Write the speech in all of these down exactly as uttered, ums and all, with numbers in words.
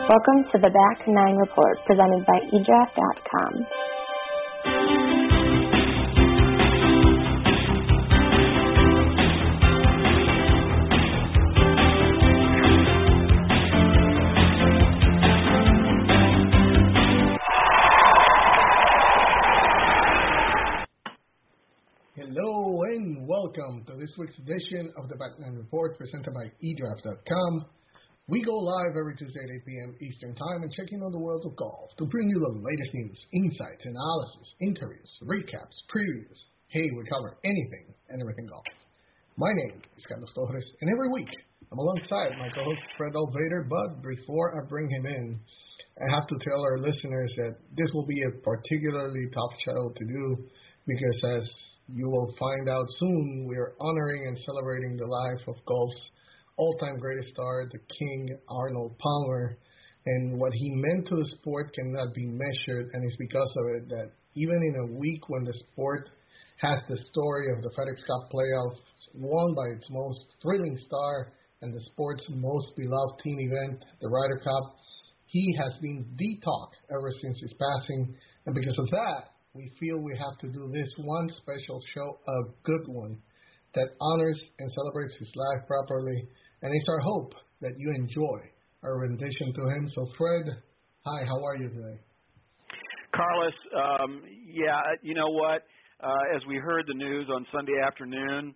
Welcome to the Back Nine Report, presented by e draft dot com. Hello and welcome to this week's edition of the Back Nine Report, presented by e draft dot com. We go live every Tuesday at eight p.m. Eastern Time and check in on the world of golf to bring you the latest news, insights, analysis, interviews, recaps, previews. Hey, we cover anything and everything golf. My name is Carlos Torres, and every week I'm alongside my co-host Fred Alvader. But before I bring him in, I have to tell our listeners that this will be a particularly tough show to do because, as you will find out soon, we are honoring and celebrating the life of golf's all-time greatest star, the King, Arnold Palmer. And what he meant to the sport cannot be measured, and it's because of it that even in a week when the sport has the story of the FedEx Cup playoffs won by its most thrilling star and the sport's most beloved team event, the Ryder Cup, he has been the talk ever since his passing. And because of that, we feel we have to do this one special show, a good one, that honors and celebrates his life properly. And it's our hope that you enjoy our rendition to him. So, Fred, hi, how are you today? Carlos, um, yeah, you know what? Uh, as we heard the news on Sunday afternoon,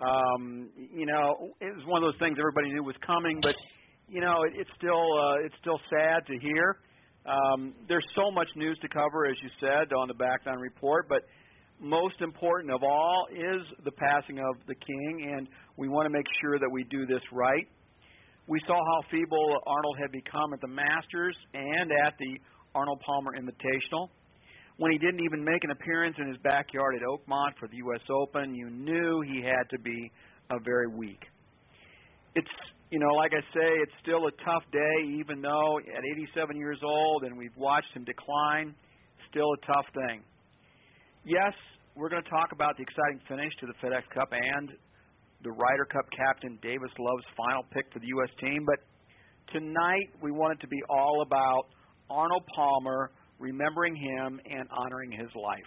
um, you know, it was one of those things everybody knew was coming, but, you know, it, it's still uh, it's still sad to hear. Um, there's so much news to cover, as you said, on the Back Nine Report, but most important of all is the passing of the King, and we want to make sure that we do this right. We saw how feeble Arnold had become at the Masters and at the Arnold Palmer Invitational. When he didn't even make an appearance in his backyard at Oakmont for the U S Open, you knew he had to be uh, very weak. It's, you know, like I say, it's still a tough day, even though at eighty-seven years old and we've watched him decline, still a tough thing. Yes, we're going to talk about the exciting finish to the FedEx Cup and the Ryder Cup captain Davis Love's final pick for the U S team, but tonight we want it to be all about Arnold Palmer, remembering him and honoring his life.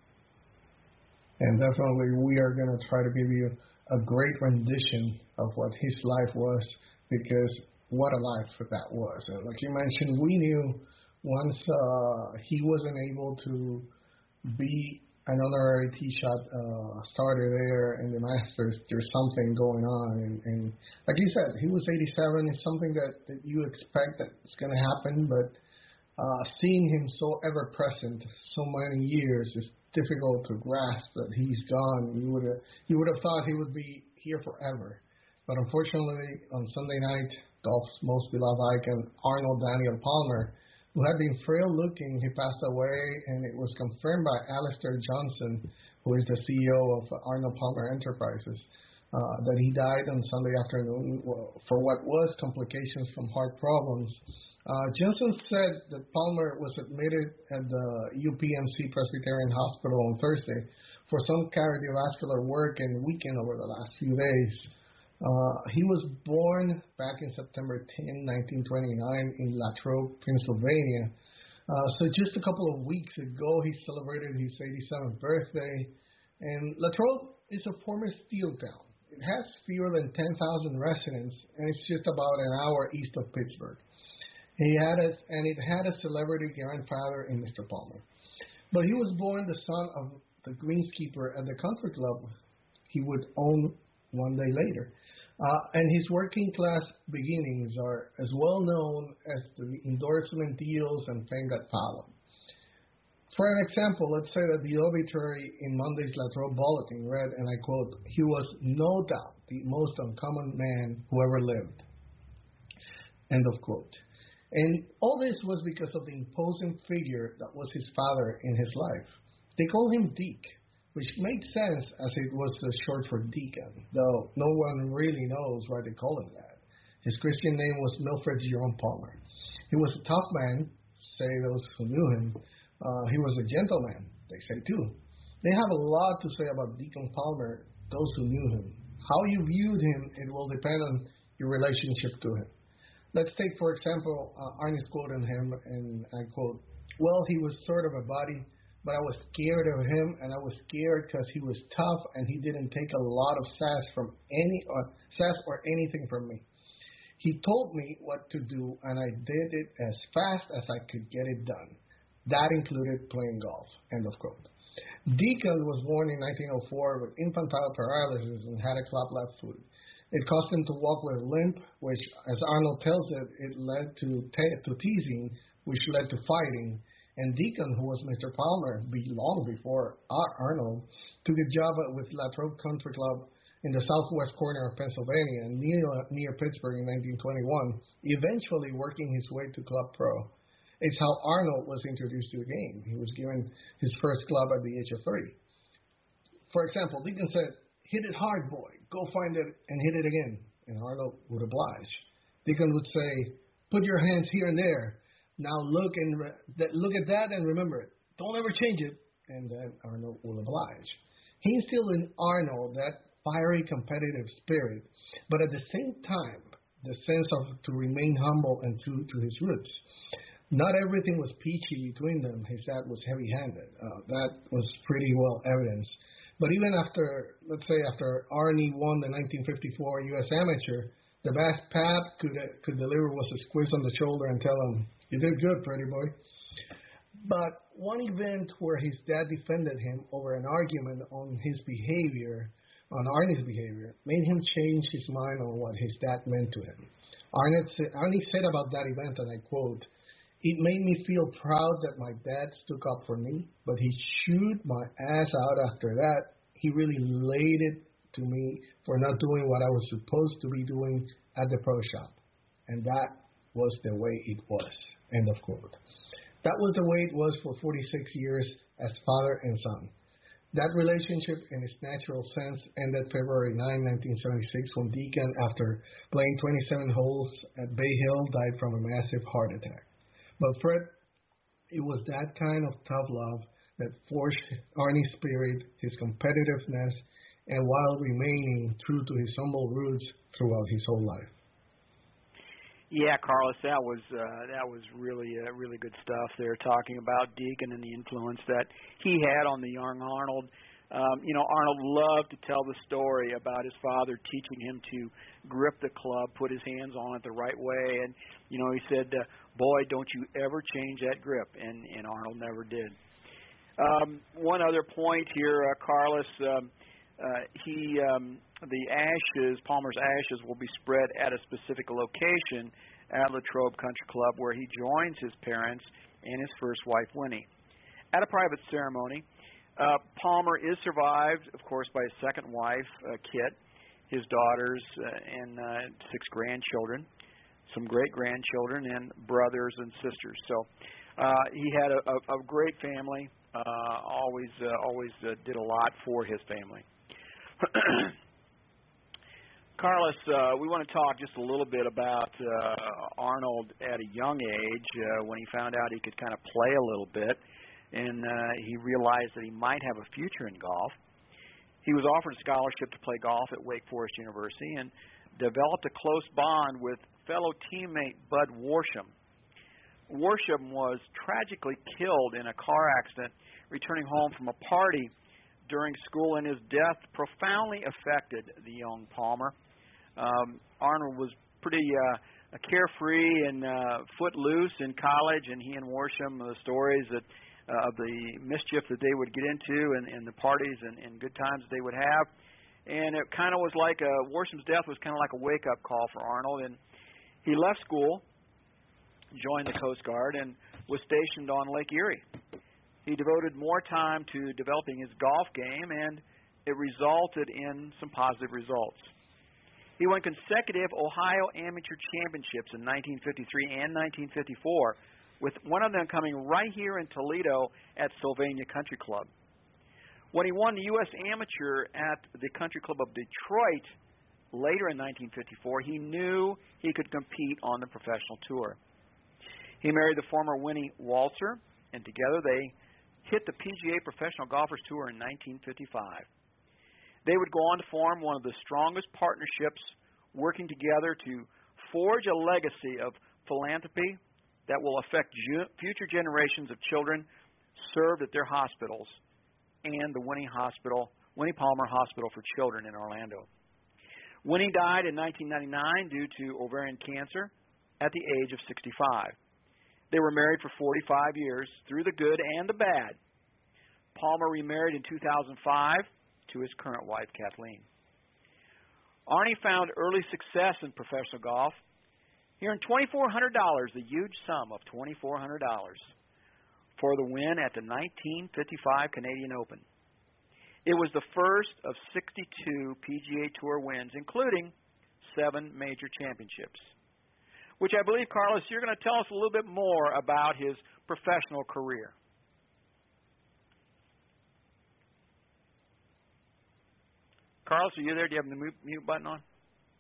And definitely we are going to try to give you a great rendition of what his life was, because what a life that was. Like you mentioned, we knew once uh, he wasn't able to be an honorary tee shot uh, starter there in the Masters, there's something going on. And, and like you said, he was eighty-seven. It's something that, that you expect that it's going to happen, but uh, seeing him so ever present so many years is difficult to grasp that he's gone. You would have you would have thought he would be here forever. But unfortunately, on Sunday night, golf's most beloved icon, Arnold Daniel Palmer, who had been frail-looking, he passed away, and it was confirmed by Alistair Johnson, who is the C E O of Arnold Palmer Enterprises, uh, that he died on Sunday afternoon for what was complications from heart problems. Uh, Johnson said that Palmer was admitted at the U P M C Presbyterian Hospital on Thursday for some cardiovascular work and weakened over the last few days. Uh, he was born back in September tenth, nineteen twenty-nine in Latrobe, Pennsylvania. Uh, so just a couple of weeks ago, he celebrated his eighty-seventh birthday. And Latrobe is a former steel town. It has fewer than ten thousand residents, and it's just about an hour east of Pittsburgh. He had a, and it had a celebrity grandfather in Mister Palmer. But he was born the son of the greenskeeper at the country club he would own one day later. Uh, and his working class beginnings are as well known as the endorsement deals and fame that followed. For an example, let's say that the obituary in Monday's Latrobe Bulletin read, and I quote, "He was no doubt the most uncommon man who ever lived." End of quote. And all this was because of the imposing figure that was his father in his life. They called him Deke, which made sense as it was short for deacon, though no one really knows why they call him that. His Christian name was Milfred Jerome Palmer. He was a tough man, say those who knew him. Uh, he was a gentleman, they say too. They have a lot to say about Deacon Palmer, those who knew him. How you viewed him, it will depend on your relationship to him. let's take, for example, uh, Arnie's quoting him, and I quote, well, he was sort of a buddy, but I was scared of him, and I was scared because he was tough, and he didn't take a lot of sass from any uh, sass or anything from me. He told me what to do, and I did it as fast as I could get it done. That included playing golf, end of quote. Deacon was born in nineteen oh four with infantile paralysis and had a club left foot. It caused him to walk with a limp, which, as Arnold tells it, it led to, te- to teasing, which led to fighting. And Deacon, who was Mister Palmer be long before Arnold, took a job with Latrobe Country Club in the southwest corner of Pennsylvania, near, near Pittsburgh in nineteen twenty-one, eventually working his way to Club Pro. It's how Arnold was introduced to the game. He was given his first club at the age of thirty. For example, Deacon said, hit it hard, boy. Go find it and hit it again. And Arnold would oblige. Deacon would say, put your hands here and there. Now look and re- look at that and remember it. Don't ever change it. And then Arnold will oblige. He instilled in Arnold that fiery competitive spirit, but at the same time, the sense of to remain humble and true to his roots. Not everything was peachy between them. His dad was heavy-handed. Uh, that was pretty well evidenced. But even after, let's say after Arnie won the nineteen fifty-four U S Amateur, the best Pat could uh, could deliver was a squeeze on the shoulder and tell him, you did good, pretty boy. But one event where his dad defended him over an argument on his behavior, on Arnie's behavior, made him change his mind on what his dad meant to him. Arnie said, Arnie said about that event, and I quote, it made me feel proud that my dad stuck up for me, but he chewed my ass out after that. He really laid it to me for not doing what I was supposed to be doing at the pro shop. And that was the way it was, end of quote. That was the way it was for forty-six years as father and son. That relationship, in its natural sense, ended February ninth, nineteen seventy-six, when Deacon, after playing twenty-seven holes at Bay Hill, died from a massive heart attack. But Fred, it was that kind of tough love that forged Arnie's spirit, his competitiveness, and while remaining true to his humble roots throughout his whole life. Yeah, Carlos, that was uh, that was really uh, really good stuff there, talking about Deacon and the influence that he had on the young Arnold. Um, you know, Arnold loved to tell the story about his father teaching him to grip the club, put his hands on it the right way, and you know, he said, uh, "Boy, don't you ever change that grip," and and Arnold never did. Um, one other point here, uh, Carlos. Um, Uh, he, um, the ashes, Palmer's ashes, will be spread at a specific location at Latrobe Country Club, where he joins his parents and his first wife, Winnie. At a private ceremony, uh, Palmer is survived, of course, by his second wife, uh, Kit, his daughters, uh, and uh, six grandchildren, some great-grandchildren, and brothers and sisters. So uh, he had a, a, a great family, uh, always, uh, always uh, did a lot for his family. Carlos, uh, we want to talk just a little bit about uh, Arnold at a young age, uh, when he found out he could kind of play a little bit, and uh, he realized that he might have a future in golf. He was offered a scholarship to play golf at Wake Forest University and developed a close bond with fellow teammate Bud Worsham. Worsham was tragically killed in a car accident returning home from a party during school, and his death profoundly affected the young Palmer. Um, Arnold was pretty uh, carefree and uh, footloose in college, and he and Worsham, the stories that uh, of the mischief that they would get into, and, and the parties and, and good times they would have. And it kind of was like a, Worsham's death was kind of like a wake-up call for Arnold, and he left school, joined the Coast Guard, and was stationed on Lake Erie. He devoted more time to developing his golf game, and it resulted in some positive results. He won consecutive Ohio Amateur Championships in nineteen fifty-three and nineteen fifty-four, with one of them coming right here in Toledo at Sylvania Country Club. When he won the U S Amateur at the Country Club of Detroit later in nineteen fifty-four, he knew he could compete on the professional tour. He married the former Winnie Walser, and together they hit the P G A Professional Golfers Tour in nineteen fifty-five. They would go on to form one of the strongest partnerships, working together to forge a legacy of philanthropy that will affect ju- future generations of children served at their hospitals and the Winnie Hospital, Winnie Palmer Hospital for Children in Orlando. Winnie died in nineteen ninety-nine due to ovarian cancer at the age of sixty-five. They were married for forty-five years through the good and the bad. Palmer remarried in two thousand five to his current wife, Kathleen. Arnie found early success in professional golf. He earned two thousand four hundred dollars, the huge sum of two thousand four hundred dollars, for the win at the nineteen fifty-five Canadian Open. It was the first of sixty-two P G A Tour wins, including seven major championships, which I believe, Carlos, you're going to tell us a little bit more about his professional career. Carlos, are you there? Do you have the mute, mute button on?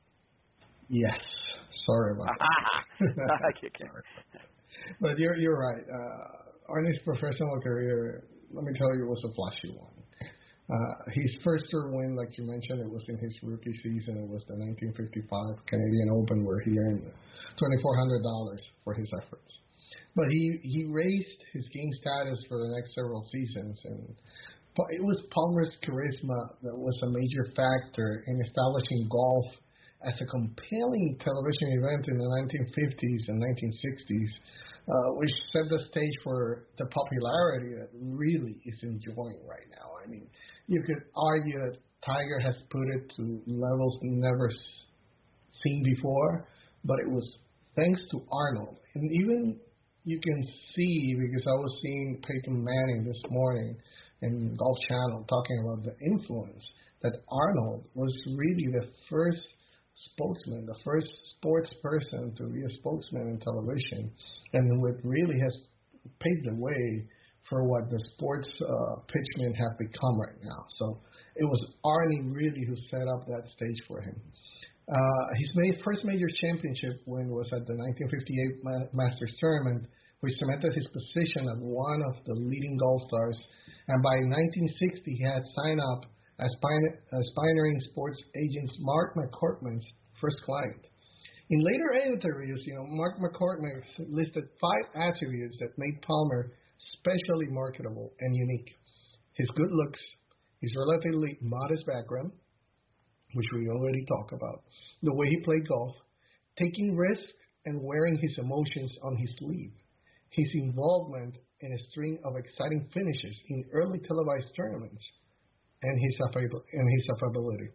Yes. Sorry about that. Sorry. But you're you're right. Uh, Arnie's professional career, let me tell you, was a flashy one. Uh, his first tour win, like you mentioned, it was in his rookie season. It was the nineteen fifty-five Canadian Open, where he earned two thousand four hundred dollars for his efforts. But he, he raised his game status for the next several seasons, and it was Palmer's charisma that was a major factor in establishing golf as a compelling television event in the nineteen fifties and nineteen sixties, uh, which set the stage for the popularity that really is enjoying right now. I mean, you could argue that Tiger has put it to levels never seen before, but it was thanks to Arnold. And even you can see, because I was seeing Peyton Manning this morning in Golf Channel talking about the influence, that Arnold was really the first spokesman, the first sports person to be a spokesman in television, and what really has paved the way for what the sports uh, pitchmen have become right now. So it was Arnie really who set up that stage for him. Uh, his ma- first major championship win was at the nineteen fifty-eight Ma- Masters Tournament, which cemented his position as one of the leading golf stars. And by nineteen sixty, he had signed up as, pioneer, as pioneering sports agent Mark McCormack's first client. In later interviews, you know, Mark McCormack listed five attributes that made Palmer especially marketable and unique: his good looks, his relatively modest background, which we already talked about, the way he played golf, taking risks and wearing his emotions on his sleeve, his involvement in a string of exciting finishes in early televised tournaments, and his, affabil- and his affability.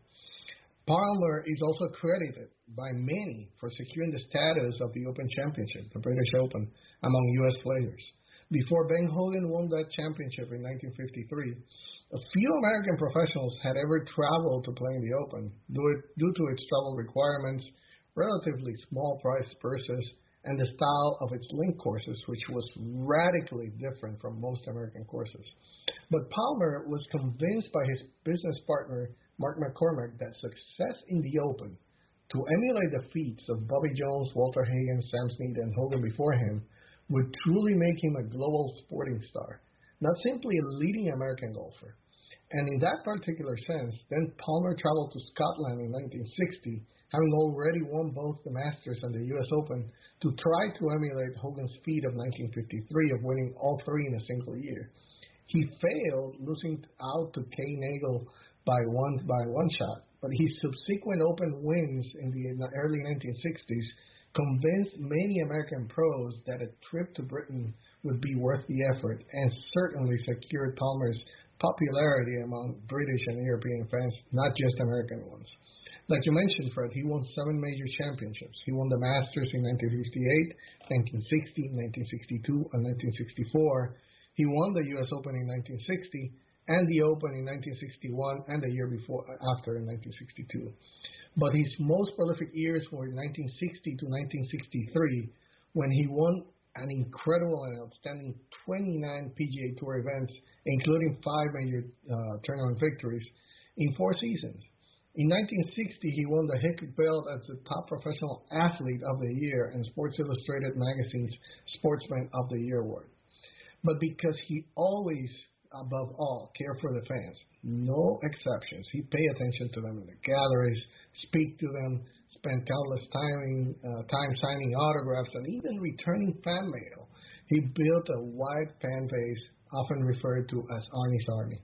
Palmer is also credited by many for securing the status of the Open Championship, the British Open, among U S players. Before Ben Hogan won that championship in nineteen fifty-three, a few American professionals had ever traveled to play in the Open due to its travel requirements, relatively small price purses, and the style of its link courses, which was radically different from most American courses. But Palmer was convinced by his business partner, Mark McCormack, that success in the Open, to emulate the feats of Bobby Jones, Walter Hagen, Sam Snead, and Hogan before him, would truly make him a global sporting star, not simply a leading American golfer. And in that particular sense, then Palmer traveled to Scotland in nineteen sixty, having already won both the Masters and the U S Open, to try to emulate Hogan's feat of nineteen fifty-three of winning all three in a single year. He failed, losing out to Kay Nagel by one by one shot, but his subsequent Open wins in the early nineteen sixties convinced many American pros that a trip to Britain would be worth the effort, and certainly secured Palmer's popularity among British and European fans, not just American ones. Like you mentioned, Fred, he won seven major championships. He won the Masters in nineteen fifty-eight, nineteen sixty, nineteen sixty-two, and nineteen sixty-four. He won the U S Open in nineteen sixty, and the Open in nineteen sixty-one, and the year before after in nineteen sixty-two. But his most prolific years were nineteen sixty to nineteen sixty-three, when he won an incredible and outstanding twenty-nine P G A Tour events, including five major uh, tournament victories in four seasons. In nineteen sixty, he won the Hickok Belt as the top professional athlete of the year and Sports Illustrated magazine's Sportsman of the Year award. But because he always, above all, cared for the fans, no exceptions, he paid attention to them in the galleries, speak to them, spent countless time, uh, time signing autographs and even returning fan mail. He built a wide fan base, often referred to as Arnie's Army.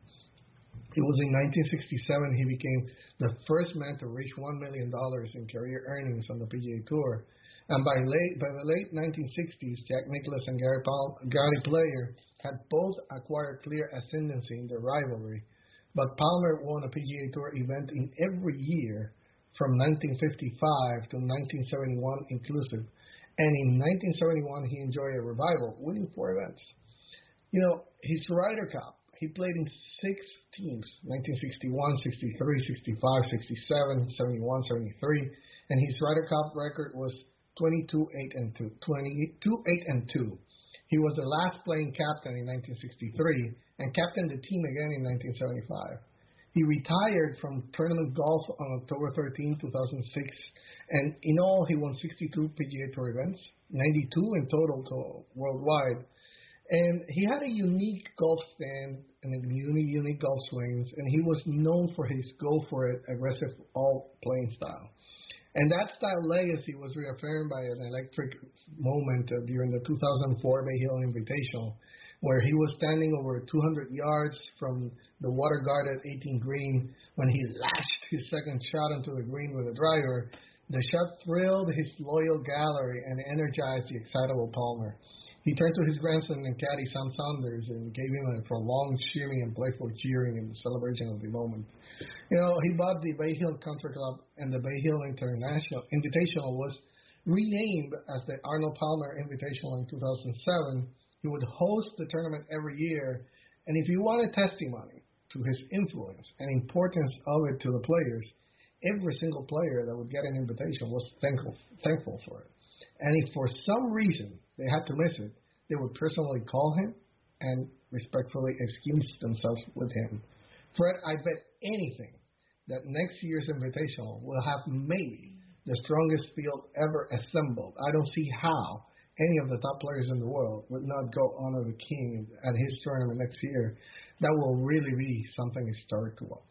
It was in nineteen sixty-seven he became the first man to reach one million dollars in career earnings on the P G A Tour. And by late by the late nineteen sixties, Jack Nicklaus and Gary, Paul, Gary Player had both acquired clear ascendancy in their rivalry. But Palmer won a P G A Tour event in every year from nineteen fifty-five to nineteen seventy-one inclusive. And in nineteen seventy-one, he enjoyed a revival, winning four events. You know, his Ryder Cup, he played in six teams, nineteen sixty-one, sixty-three, sixty-five, sixty-seven, seventy-one, seventy-three, and his Ryder Cup record was twenty-two, eight, and two. twenty-two, eight, and two. He was the last playing captain in nineteen sixty-three and captained the team again in nineteen seventy-five. He retired from tournament golf on October thirteenth, two thousand six, and in all he won sixty-two P G A Tour events, ninety-two in total to worldwide. And he had a unique golf stand and a unique, unique golf swings, and he was known for his go-for-it, aggressive all-playing style. And that style legacy was reaffirmed by an electric moment uh, during the two thousand four Bay Hill Invitational, where he was standing over two hundred yards from the water-guarded eighteen green when he lashed his second shot into the green with a driver. The shot thrilled his loyal gallery and energized the excitable Palmer. He turned to his grandson and caddy Sam Saunders and gave him a prolonged cheering and playful cheering in the celebration of the moment. You know, he bought the Bay Hill Country Club, and the Bay Hill International Invitational was renamed as the Arnold Palmer Invitational in two thousand seven. He would host the tournament every year, and if you wanted testimony to his influence and importance of it to the players, every single player that would get an invitation was thankful, thankful for it. And if for some reason they had to miss it, they would personally call him and respectfully excuse themselves with him. Fred, I bet anything that next year's Invitational will have maybe the strongest field ever assembled. I don't see how any of the top players in the world would not go honor the king at his tournament next year. That will really be something historic to watch.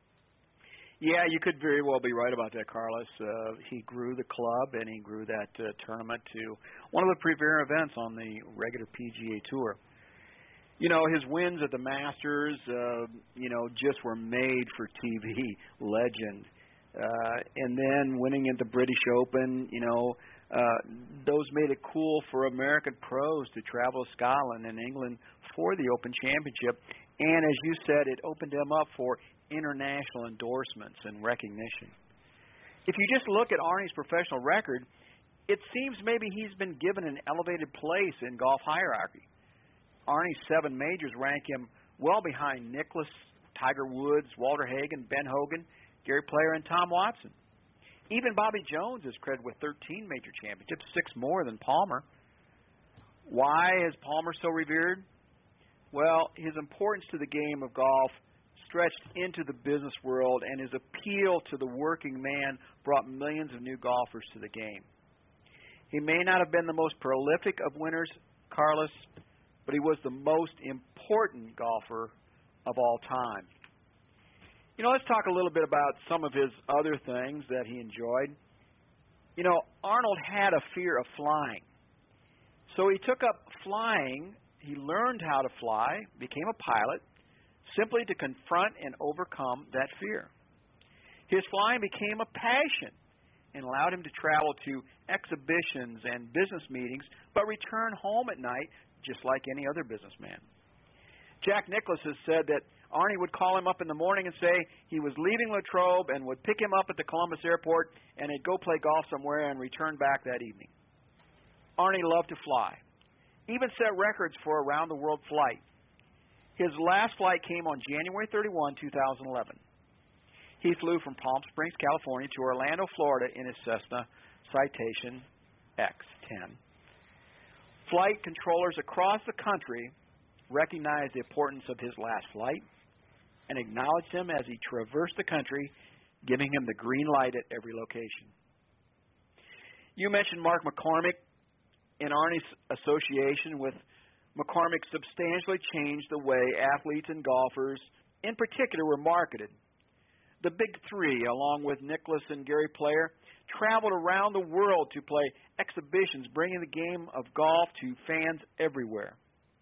Yeah, you could very well be right about that, Carlos. Uh, he grew the club and he grew that uh, tournament to one of the premier events on the regular P G A Tour. You know, his wins at the Masters, uh, you know, just were made for T V. Legend. Uh, and then winning at the British Open, you know, uh, those made it cool for American pros to travel to Scotland and England for the Open Championship. And as you said, it opened them up for international endorsements and recognition. If you just look at Arnie's professional record, it seems maybe he's been given an elevated place in golf hierarchy. Arnie's seven majors rank him well behind Nicklaus, Tiger Woods, Walter Hagen, Ben Hogan, Gary Player, and Tom Watson. Even Bobby Jones is credited with thirteen major championships, six more than Palmer. Why is Palmer so revered? Well, his importance to the game of golf stretched into the business world, and his appeal to the working man brought millions of new golfers to the game. He may not have been the most prolific of winners, Carlos, but he was the most important golfer of all time. You know, let's talk a little bit about some of his other things that he enjoyed. You know, Arnold had a fear of flying. So he took up flying. He learned how to fly, became a pilot, simply to confront and overcome that fear. His flying became a passion and allowed him to travel to exhibitions and business meetings, but return home at night just like any other businessman. Jack Nicklaus has said that Arnie would call him up in the morning and say he was leaving Latrobe and would pick him up at the Columbus airport and he'd go play golf somewhere and return back that evening. Arnie loved to fly, even set records for a round-the-world flight. His last flight came on January thirty-first, two thousand eleven. He flew from Palm Springs, California to Orlando, Florida in his Cessna Citation X ten. Flight controllers across the country recognized the importance of his last flight and acknowledged him as he traversed the country, giving him the green light at every location. You mentioned Mark McCormick. In Arnie's association with McCormick substantially changed the way athletes and golfers, in particular, were marketed. The Big Three, along with Nicklaus and Gary Player, traveled around the world to play exhibitions, bringing the game of golf to fans everywhere.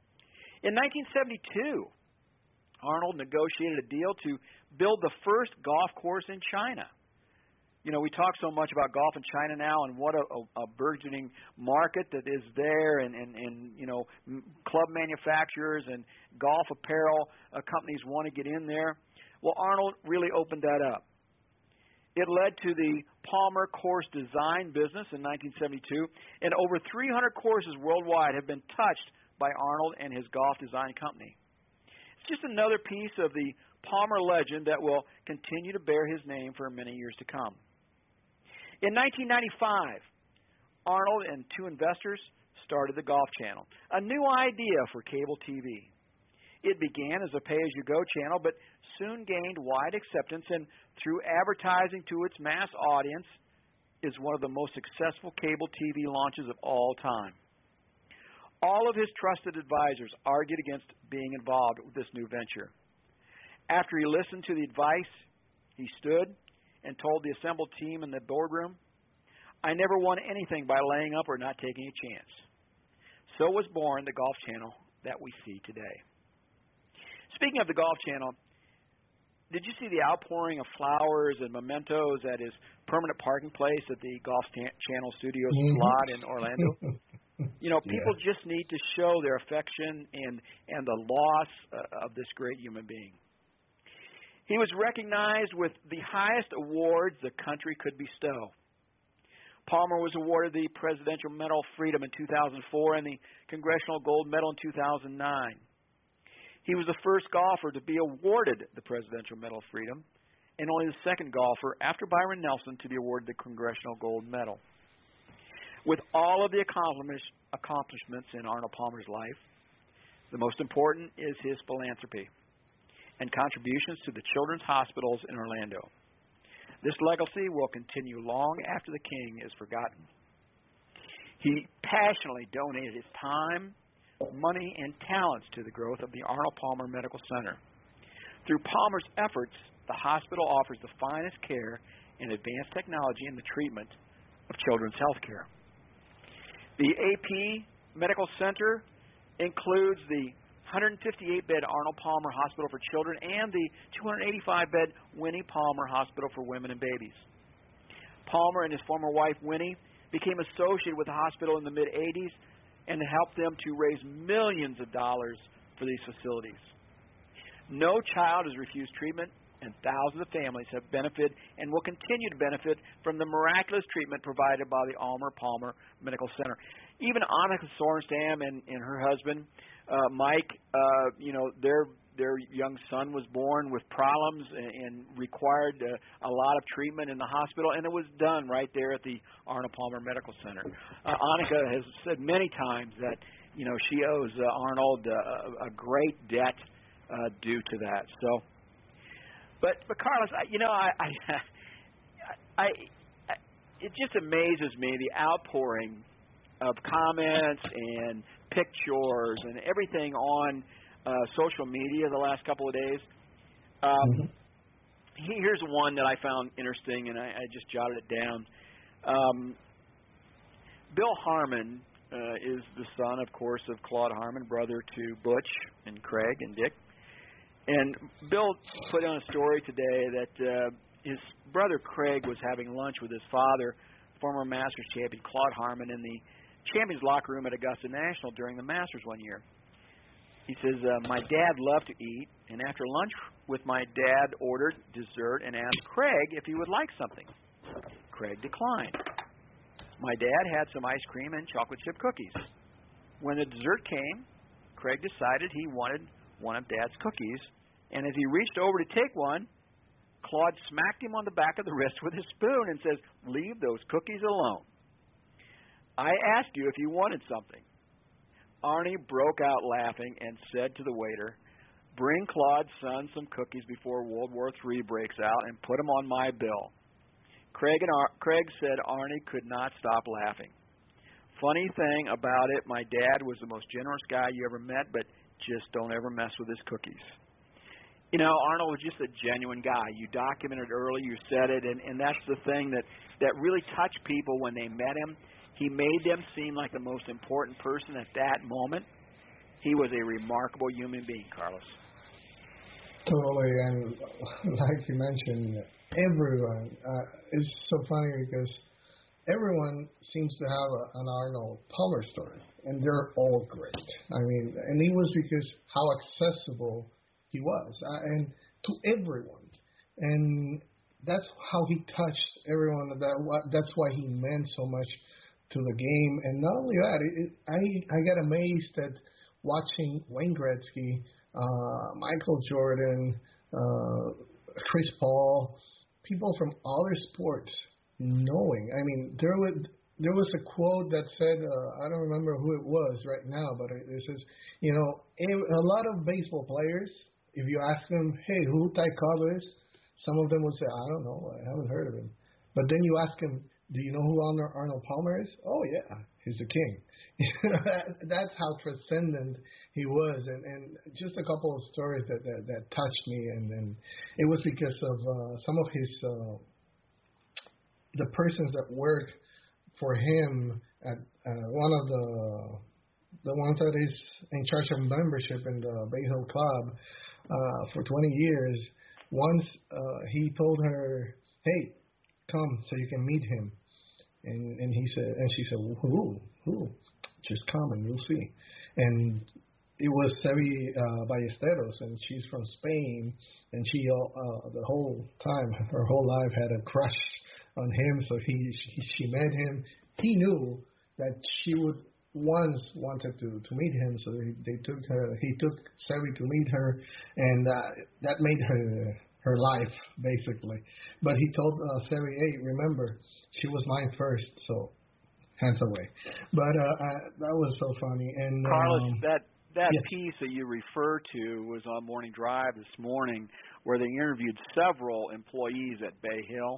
In nineteen seventy-two, Arnold negotiated a deal to build the first golf course in China. You know, we talk so much about golf in China now and what a, a, a burgeoning market that is there, and, and, and you know, club manufacturers and golf apparel uh, companies want to get in there. Well, Arnold really opened that up. It led to the Palmer Course Design business in nineteen seventy-two, and over three hundred courses worldwide have been touched by Arnold and his golf design company. It's just another piece of the Palmer legend that will continue to bear his name for many years to come. In nineteen ninety-five, Arnold and two investors started the Golf Channel, a new idea for cable T V. It began as a pay-as-you-go channel, but soon gained wide acceptance, and through advertising to its mass audience, is one of the most successful cable T V launches of all time. All of his trusted advisors argued against being involved with this new venture. After he listened to the advice, he stood and told the assembled team in the boardroom, "I never won anything by laying up or not taking a chance." So was born the Golf Channel that we see today. Speaking of the Golf Channel, did you see the outpouring of flowers and mementos at his permanent parking place at the Golf Channel Studios Mm-hmm. lot in Orlando? You know, people Yeah. just need to show their affection and, and the loss uh, of this great human being. He was recognized with the highest awards the country could bestow. Palmer was awarded the Presidential Medal of Freedom in two thousand four and the Congressional Gold Medal in two thousand nine. He was the first golfer to be awarded the Presidential Medal of Freedom and only the second golfer after Byron Nelson to be awarded the Congressional Gold Medal. With all of the accomplishments in Arnold Palmer's life, the most important is his philanthropy and contributions to the children's hospitals in Orlando. This legacy will continue long after the king is forgotten. He passionately donated his time, money, and talents to the growth of the Arnold Palmer Medical Center. Through Palmer's efforts, the hospital offers the finest care and advanced technology in the treatment of children's health care. The A P Medical Center includes the one hundred fifty-eight bed Arnold Palmer Hospital for Children and the two hundred eighty-five bed Winnie Palmer Hospital for Women and Babies. Palmer and his former wife, Winnie, became associated with the hospital in the mid-eighties and helped them to raise millions of dollars for these facilities. No child has refused treatment, and thousands of families have benefited and will continue to benefit from the miraculous treatment provided by the Arnold Palmer Medical Center. Even Annika Sorenstam and, and her husband, uh, Mike, uh, you know, their their young son was born with problems and, and required uh, a lot of treatment in the hospital, and it was done right there at the Arnold Palmer Medical Center. Uh, Annika has said many times that, you know, she owes uh, Arnold uh, a great debt uh, due to that. So. But, but Carlos, I, you know, I, I, I, I, it just amazes me the outpouring of comments and pictures and everything on uh, social media the last couple of days. Um, mm-hmm. Here's one that I found interesting, and I, I just jotted it down. Um, Bill Harmon uh, is the son, of course, of Claude Harmon, brother to Butch and Craig and Dick. And Bill put on a story today that uh, his brother Craig was having lunch with his father, former Masters champion Claude Harmon, in the Champions locker room at Augusta National during the Masters one year. He says, uh, my dad loved to eat, and after lunch with my dad ordered dessert and asked Craig if he would like something. Craig declined. My dad had some ice cream and chocolate chip cookies. When the dessert came, Craig decided he wanted one of Dad's cookies, and as he reached over to take one, Claude smacked him on the back of the wrist with his spoon and says, leave those cookies alone. I asked you if you wanted something. Arnie broke out laughing and said to the waiter, bring Claude's son some cookies before World War Three breaks out and put them on my bill. Craig, and Ar- Craig said Arnie could not stop laughing. Funny thing about it, my dad was the most generous guy you ever met, but just don't ever mess with his cookies. You know, Arnold was just a genuine guy. You documented early, you said it, and, and that's the thing that, that really touched people when they met him. He made them seem like the most important person at that moment. He was a remarkable human being, Carlos. Totally, and like you mentioned, everyone, uh, it's so funny because everyone seems to have a, an Arnold Palmer story, and they're all great. I mean, and it was because how accessible he was, uh, and to everyone, and that's how he touched everyone. That that's why he meant so much to the game. And not only that, it, it, I I got amazed at watching Wayne Gretzky, uh, Michael Jordan, uh, Chris Paul, people from other sports knowing. I mean, there was there was a quote that said, uh, I don't remember who it was right now, but it, it says, you know, a lot of baseball players, if you ask them, hey, who Ty Cobb is, some of them will say, I don't know, I haven't heard of him. But then you ask them, do you know who Arnold Palmer is? Oh, yeah, he's the king. That's how transcendent he was. And, and just a couple of stories that, that, that touched me. And, and it was because of uh, some of his, uh, the persons that worked for him at uh, one of the, the ones that is in charge of membership in the Bay Hill Club, Uh, for twenty years, once uh, he told her, "Hey, come so you can meet him," and and he said, and she said, "Who? Who? Just come and you'll see." And it was Sevi uh, Ballesteros, and she's from Spain, and she uh, the whole time, her whole life, had a crush on him. So he she, she met him. He knew that she would once wanted to, to meet him, so they, they took her. He took Sevi to meet her, and uh, that made her her life basically. But he told uh, Sevi, "Hey, remember, she was mine first, so hands away." But uh, I, that was so funny. And Carlos, um, that that yes. piece that you refer to was on Morning Drive this morning, where they interviewed several employees at Bay Hill.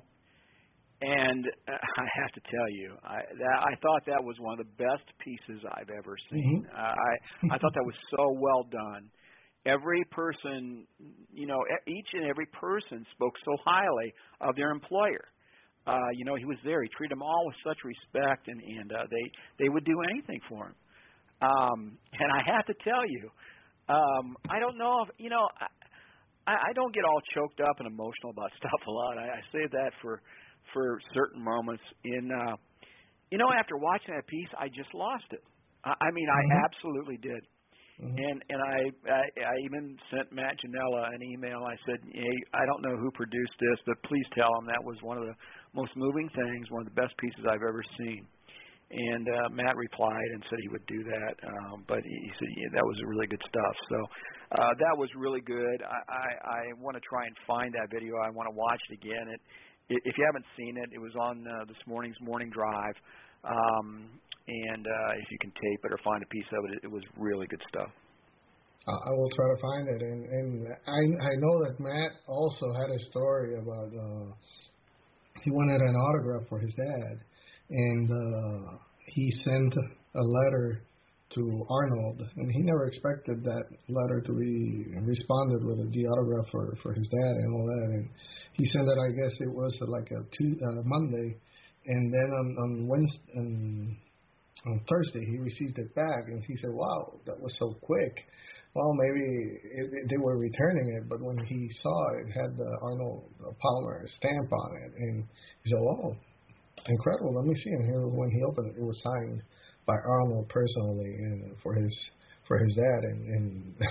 And uh, I have to tell you, I that, I thought that was one of the best pieces I've ever seen. Mm-hmm. Uh, I I thought that was so well done. Every person, you know, each and every person spoke so highly of their employer. Uh, you know, he was there. He treated them all with such respect, and and uh, they they would do anything for him. Um, and I have to tell you, um, I don't know if you know, I I don't get all choked up and emotional about stuff a lot. I, I say that for. for certain moments in uh you know after watching that piece I just lost it. I, I mean mm-hmm. I absolutely did. Mm-hmm. and and I, I I even sent Matt Janella an email. I said, hey, I don't know who produced this, but please tell him that was one of the most moving things, one of the best pieces I've ever seen. And uh, Matt replied and said he would do that, um, but he, he said yeah, that was really good stuff. So uh, that was really good. I, I, I want to try and find that video. I want to watch it again. It If you haven't seen it, it was on uh, this morning's Morning Drive, um, and uh, if you can tape it or find a piece of it, it, it was really good stuff. Uh, I will try to find it, and, and I I know that Matt also had a story about uh, he wanted an autograph for his dad, and uh, he sent a letter to Arnold, and he never expected that letter to be responded with a the autograph for, for his dad and all that. And he said that I guess it was like a two, uh, Monday, and then on on Wednesday, on, on Thursday he received it back, and he said, "Wow, that was so quick." Well, maybe it, it, they were returning it, but when he saw it, it had the Arnold Palmer stamp on it, and he said, "Wow, incredible! Let me see." And here, when he opened it, it was signed by Arnold personally, and for his for his dad, and, and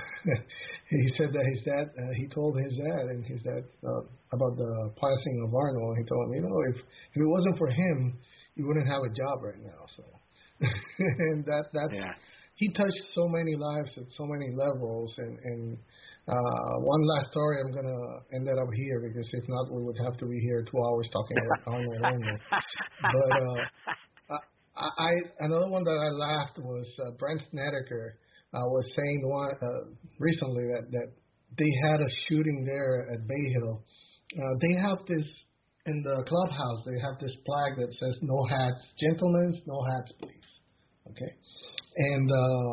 he said that his dad, uh, he told his dad and his dad uh, about the passing of Arnold. He told him, you know, if if it wasn't for him, you wouldn't have a job right now. So, and that that yeah. He touched so many lives at so many levels, and and uh, one last story. I'm gonna end it up here because if not, we would have to be here two hours talking about Arnold only. But. Uh, I, I another one that I laughed was uh, Brent Snedeker uh, was saying one uh, recently that, that they had a shooting there at Bay Hill. Uh, they have this in the clubhouse. They have this flag that says "No hats, gentlemen, no hats, please." Okay, and uh,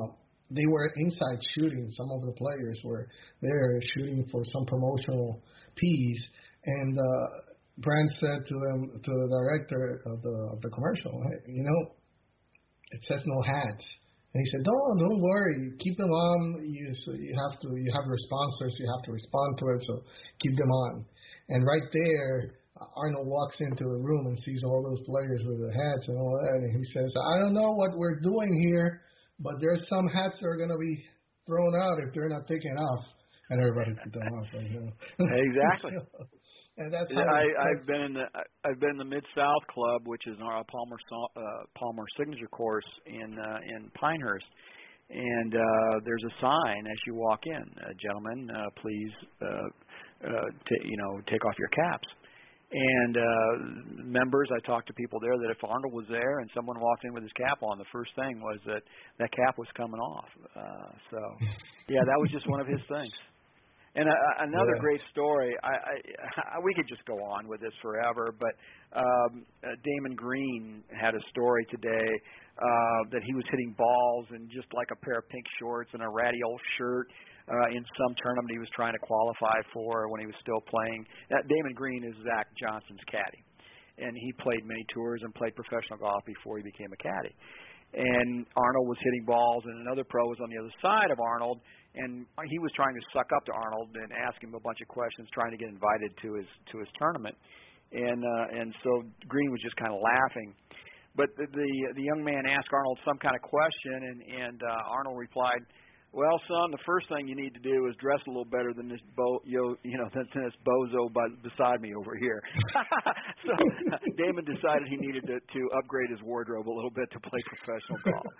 they were inside shooting. Some of the players were there shooting for some promotional piece, and uh, Brand said to them, to the director of the of the commercial, hey, you know, it says no hats. And he said, "Don't, don't worry. Keep them on. You, so you have to, you have responses. You have to respond to it. So keep them on." And right there, Arnold walks into the room and sees all those players with the hats and all that, and he says, "I don't know what we're doing here, but there's some hats that are going to be thrown out if they're not taken off." And everybody took them off. You know? Exactly. And that's how I, I've been in the I've been in the Mid South Club, which is our Palmer uh, Palmer Signature Course in uh, in Pinehurst, and uh, there's a sign as you walk in, uh, "Gentlemen, uh, please, uh, uh, t- you know, take off your caps." And uh, members, I talked to people there that if Arnold was there and someone walked in with his cap on, the first thing was that that cap was coming off. Uh, so, yeah, that was just one of his things. And uh, another yeah. great story, I, I, I, we could just go on with this forever, but um, uh, Damon Green had a story today uh, that he was hitting balls in just like a pair of pink shorts and a ratty old shirt uh, in some tournament he was trying to qualify for when he was still playing. That Damon Green is Zach Johnson's caddy, and he played many tours and played professional golf before he became a caddy. And Arnold was hitting balls, and another pro was on the other side of Arnold, and he was trying to suck up to Arnold and ask him a bunch of questions, trying to get invited to his to his tournament. And uh, and so Green was just kind of laughing. But the, the the young man asked Arnold some kind of question, and and uh, Arnold replied, "Well, son, the first thing you need to do is dress a little better than this bo yo, you know, than this bozo by, beside me over here." So Damon decided he needed to, to upgrade his wardrobe a little bit to play professional golf.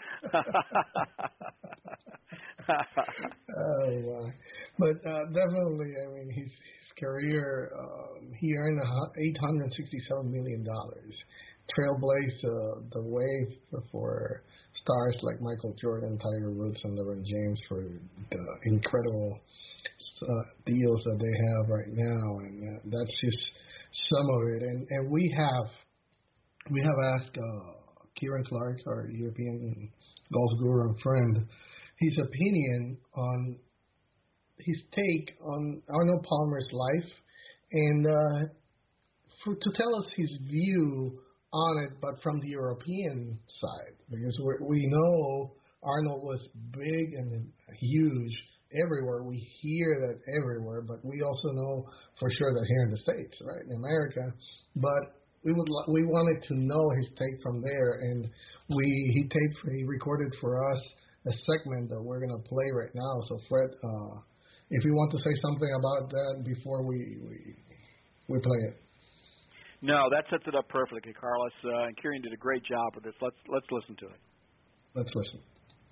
Oh wow! But uh, definitely, I mean, his his career, um, he earned eight hundred sixty-seven million dollars, trailblazed uh, the way for stars like Michael Jordan, Tiger Woods, and LeBron James for the incredible uh, deals that they have right now, and uh, that's just some of it. And and we have we have asked uh, Kieran Clark, our European golf guru and friend, his opinion on his take on Arnold Palmer's life, and uh, for, to tell us his view on it, but from the European side, because we're, we know Arnold was big and huge everywhere. We hear that everywhere, but we also know for sure that here in the States, right, in America. But we would we wanted to know his take from there, and we he taped he recorded for us a segment that we're gonna play right now. So Fred, uh, if you want to say something about that before we we, we play it. No, that sets it up perfectly, Carlos. Uh, and Kieran did a great job with this. Let's let's listen to it. Let's listen.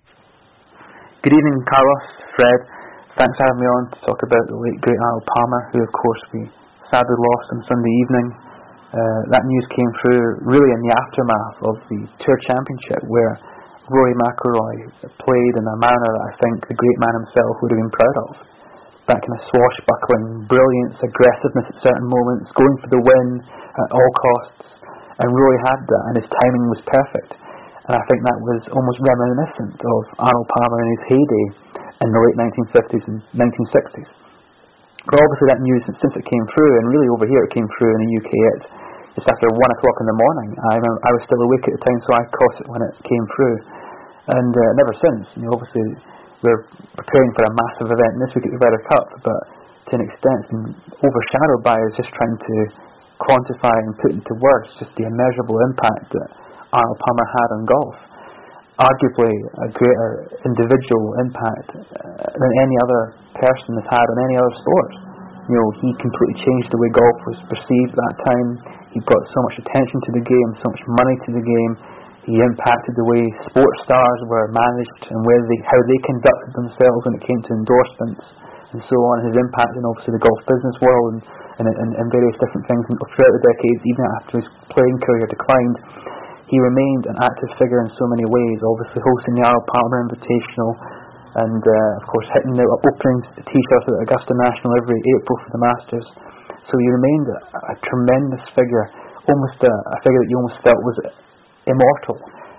Good evening, Carlos, Fred. Thanks for having me on to talk about the late great Arnold Palmer, who of course we sadly lost on Sunday evening. Uh, that news came through really in the aftermath of the Tour Championship, where Rory McIlroy played in a manner that I think the great man himself would have been proud of. That kind of swashbuckling brilliance, aggressiveness at certain moments, going for the win at all costs, and Rory had that, and his timing was perfect. And I think that was almost reminiscent of Arnold Palmer in his heyday in the late nineteen fifties and nineteen sixties. But obviously that news, since it came through, and really over here it came through in the U K at just after one o'clock in the morning. I remember I was still awake at the time, so I caught it when it came through. And uh, never since, you know, obviously we're preparing for a massive event this week at the Ryder Cup, but to an extent it's been overshadowed by us just trying to quantify and put into words just the immeasurable impact that Arnold Palmer had on golf. Arguably a greater individual impact uh, than any other person has had on any other sport. You know, he completely changed the way golf was perceived at that time. He brought so much attention to the game, so much money to the game. He impacted the way sports stars were managed and where they, how they conducted themselves when it came to endorsements and so on. His impact in obviously the golf business world and, and, and, and various different things throughout the decades, even after his playing career declined. He remained an active figure in so many ways, obviously hosting the Arnold Palmer Invitational and uh, of course hitting the opening t-shirts at Augusta National every April for the Masters. So he remained a, a tremendous figure, almost a, a figure that you almost felt was immortal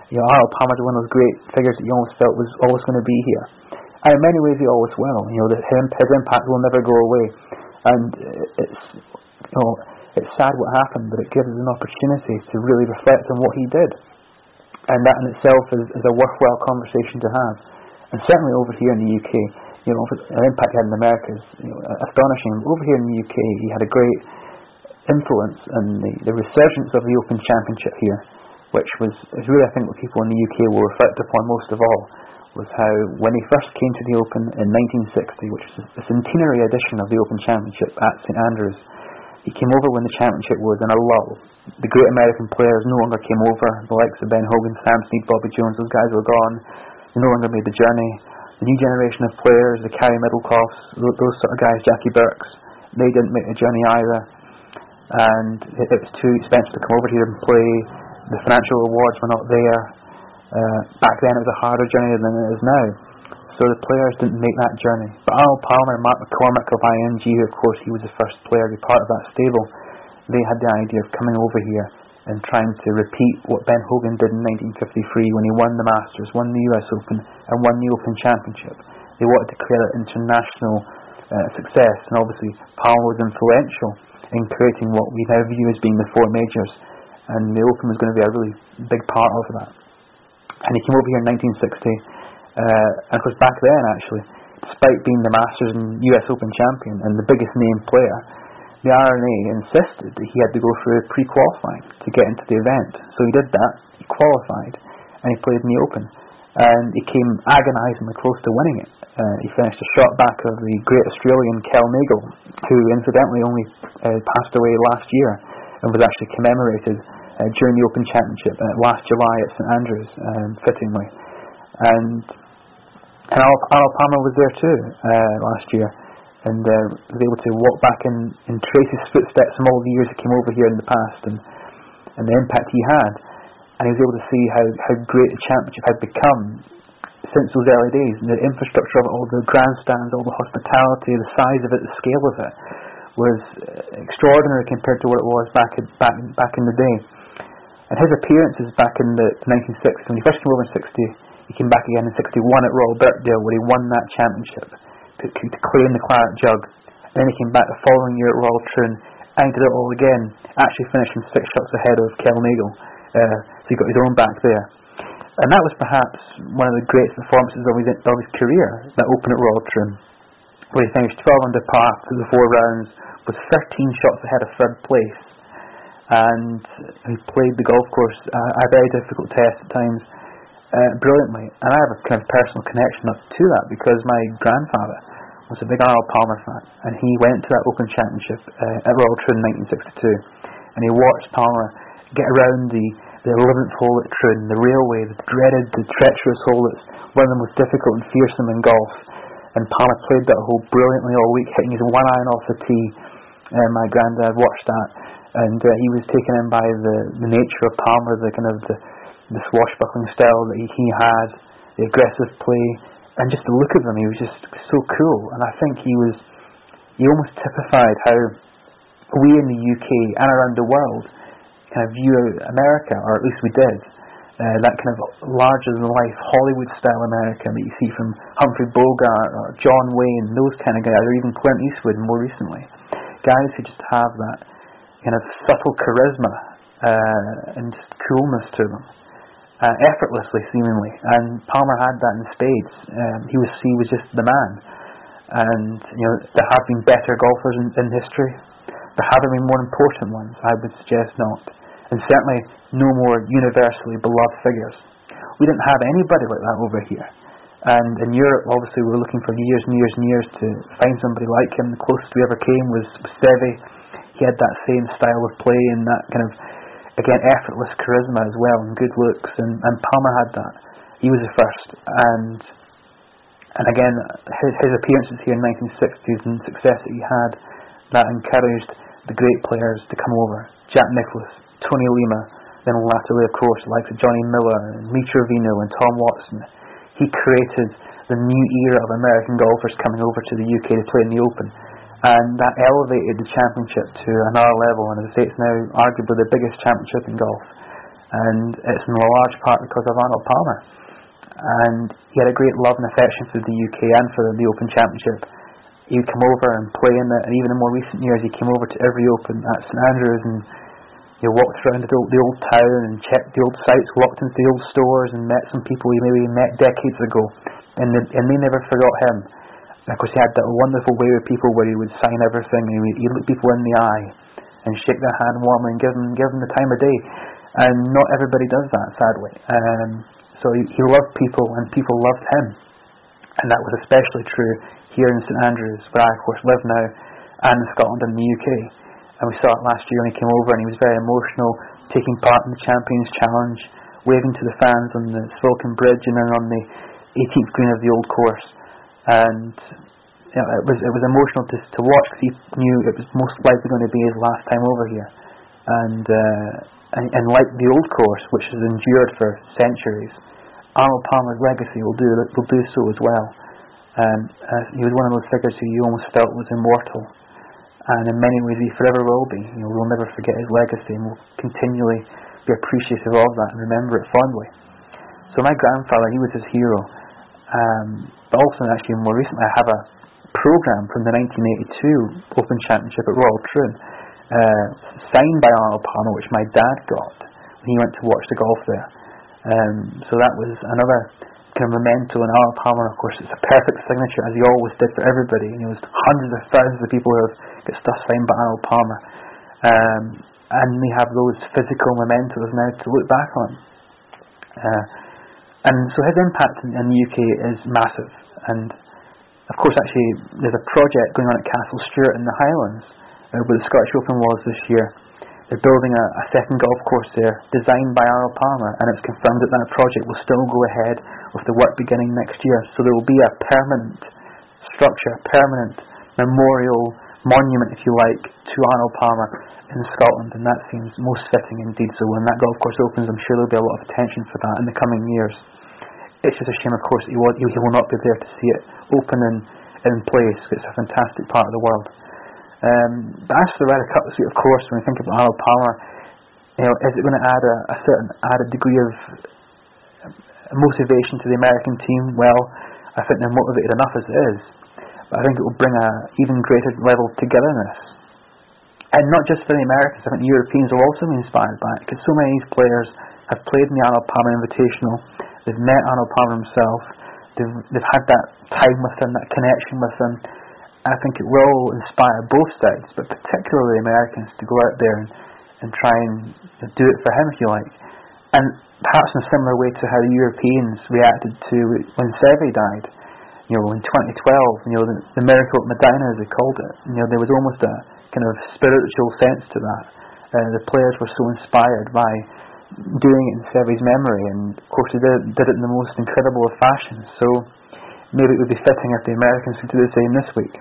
You know, Arnold Palmer's one of those great figures that you almost felt was always going to be here. And in many ways he always will. You know, that him, his impact will never go away. And it's, you know, it's sad what happened, but it gives us an opportunity to really reflect on what he did. And that in itself is, is a worthwhile conversation to have. And certainly over here in the U K, you know, an impact he had in America is, you know, astonishing. Over here in the U K, he had a great influence in the, the resurgence of the Open Championship here, which was is really, I think, what people in the U K will reflect upon most of all, was how when he first came to the Open in nineteen sixty, which was the centenary edition of the Open Championship at St Andrews, he came over when the championship was in a lull. The great American players no longer came over. The likes of Ben Hogan, Sam Snead, Bobby Jones, those guys were gone. They no longer made the journey. The new generation of players, the Carey Middlecoffs, those sort of guys, Jackie Burks, they didn't make the journey either. And it, it was too expensive to come over here and play. The financial rewards were not there. Uh, back then it was a harder journey than it is now. So the players didn't make that journey. But Arnold Palmer and Mark McCormick of I M G, who of course he was the first player to be part of that stable, they had the idea of coming over here and trying to repeat what Ben Hogan did in nineteen fifty-three when he won the Masters, won the U S Open and won the Open Championship. They wanted to create an international uh, success, and obviously Palmer was influential in creating what we now view as being the four majors, and the Open was going to be a really big part of that. And he came over here in nineteen sixty, uh, and of course back then actually, despite being the Masters and U S Open champion and the biggest name player, the R N A insisted that he had to go through pre-qualifying to get into the event. So he did that, he qualified, and he played in the Open. And he came agonisingly close to winning it. Uh, he finished a shot back of the great Australian Kel Nagle, who incidentally only uh, passed away last year and was actually commemorated uh, during the Open Championship uh, last July at St Andrews, um, fittingly. And, and Arnold, Arnold Palmer was there too uh, last year, and uh, was able to walk back in, in Tracy's footsteps from all the years he came over here in the past, and, and the impact he had. And he was able to see how, how great the championship had become since those early days. And the infrastructure of it, all the grandstands, all the hospitality, the size of it, the scale of it, was extraordinary compared to what it was back in, back, back in the day. And his appearances back in the nineteen sixties, when he first came over in sixty, he came back again in sixty-one at Royal Birkdale, where he won that championship to, to claim the Claret Jug. And then he came back the following year at Royal Troon and did it all again, actually finishing six shots ahead of Kel Nagle. Uh, so he got his own back there. And that was perhaps one of the greatest performances of his, of his career, that Open at Royal Troon, where he finished twelve under par through the four rounds, with thirteen shots ahead of third place. And he played the golf course uh, a very difficult test at times, uh, brilliantly. And I have a kind of personal connection up to that, because my grandfather was a big Arnold Palmer fan, and he went to that Open Championship uh, at Royal Troon in nineteen sixty-two, and he watched Palmer get around the, the eleventh hole at Troon, the railway, the dreaded, the treacherous hole that's one of the most difficult and fearsome in golf. And Palmer played that hole brilliantly all week, hitting his one iron off the tee. And my granddad watched that, and uh, he was taken in by the, the nature of Palmer, the kind of the, the swashbuckling style that he, he had, the aggressive play, and just the look of him. He was just so cool. And I think he was, he almost typified how we in the U K and around the world kind of view America, or at least we did, uh, that kind of larger-than-life Hollywood-style America that you see from Humphrey Bogart or John Wayne, those kind of guys, or even Clint Eastwood more recently. Guys who just have that kind of subtle charisma uh, and just coolness to them, uh, effortlessly, seemingly. And Palmer had that in spades. Um, he was he was just the man. And you know, there have been better golfers in, in history. There have been more important ones. I would suggest not. And certainly no more universally beloved figures. We didn't have anybody like that over here. And in Europe, obviously, we were looking for years and years and years to find somebody like him. The closest we ever came was Seve. He had that same style of play and that kind of, again, effortless charisma as well, and good looks. And, and Palmer had that. He was the first. And and again, his, his appearances here in the nineteen sixties and success that he had, that encouraged the great players to come over. Jack Nicklaus, Tony Lema, then latterly, of course, the likes of Johnny Miller and Mitroviano and Tom Watson. He created the new era of American golfers coming over to the U K to play in the Open, and that elevated the championship to another level. And as I say, it's now arguably the biggest championship in golf. and it's in large part because of Arnold Palmer. And he had a great love and affection for the U K and for the Open Championship. He would come over and play in it, and even in more recent years he came over to every Open at St Andrews, and he walked around the old, the old town and checked the old sites, walked into the old stores and met some people he maybe met decades ago, and they, and they never forgot him. And of course he had that wonderful way with people where he would sign everything, and he would he'd look people in the eye and shake their hand warmly and give them, give them the time of day. And not everybody does that, sadly. Um, so he, he loved people, and people loved him. And that was especially true here in St Andrews, where I of course live now, and in Scotland and the U K. And we saw it last year when he came over, and he was very emotional, taking part in the Champions Challenge, waving to the fans on the Svilken Bridge and then on the eighteenth green of the Old Course. And you know, it was it was emotional to to watch, because he knew it was most likely going to be his last time over here. And uh, and, and like the Old Course, which has endured for centuries, Arnold Palmer's legacy will do will do so as well. Um, uh, he was one of those figures who you almost felt was immortal, and in many ways he forever will be. You know, we'll never forget his legacy, and we'll continually be appreciative of that and remember it fondly. So my grandfather, he was his hero. Um, but also, actually, more recently, I have a program from the nineteen eighty-two Open Championship at Royal Troon, uh, signed by Arnold Palmer, which my dad got when he went to watch the golf there. Um, so that was another kind of memento. And Arnold Palmer, of course, it's a perfect signature, as he always did for everybody. You know, there's hundreds of thousands of people who have got stuff signed by Arnold Palmer, um, and we have those physical mementos now to look back on. Uh, and so his impact in, in the U K is massive. And of course, actually, there's a project going on at Castle Stuart in the Highlands, uh, where the Scottish Open was this year. They're building a, a second golf course there, designed by Arnold Palmer, and it's confirmed that that project will still go ahead with the work beginning next year. So there will be a permanent structure, a permanent memorial monument, if you like, to Arnold Palmer in Scotland, and that seems most fitting indeed. So when that golf course opens, I'm sure there'll be a lot of attention for that in the coming years. It's just a shame, of course, he will, he will not be there to see it open and in place. It's a fantastic part of the world. Um, but as for the Ryder Cup suite, of course, when we think about Arnold Palmer, you know, is it going to add a, a certain added degree of motivation to the American team? Well, I think they're motivated enough as it is, but I think it will bring an even greater level of togetherness. And not just for the Americans, I think the Europeans will also be inspired by it, because so many of these players have played in the Arnold Palmer Invitational. They've met Arnold Palmer himself. They've, they've had that time with him, that connection with him. I think it will inspire both sides, but particularly Americans, to go out there and, and try and do it for him, if you like. And perhaps in a similar way to how the Europeans reacted to when Seve died. You know, in twenty twelve, you know, the, the miracle at Medina, as they called it. You know, there was almost a kind of spiritual sense to that. Uh, the players were so inspired by doing it in Seve's memory, and of course they did, did it in the most incredible of fashions. So maybe it would be fitting if the Americans could do the same this week.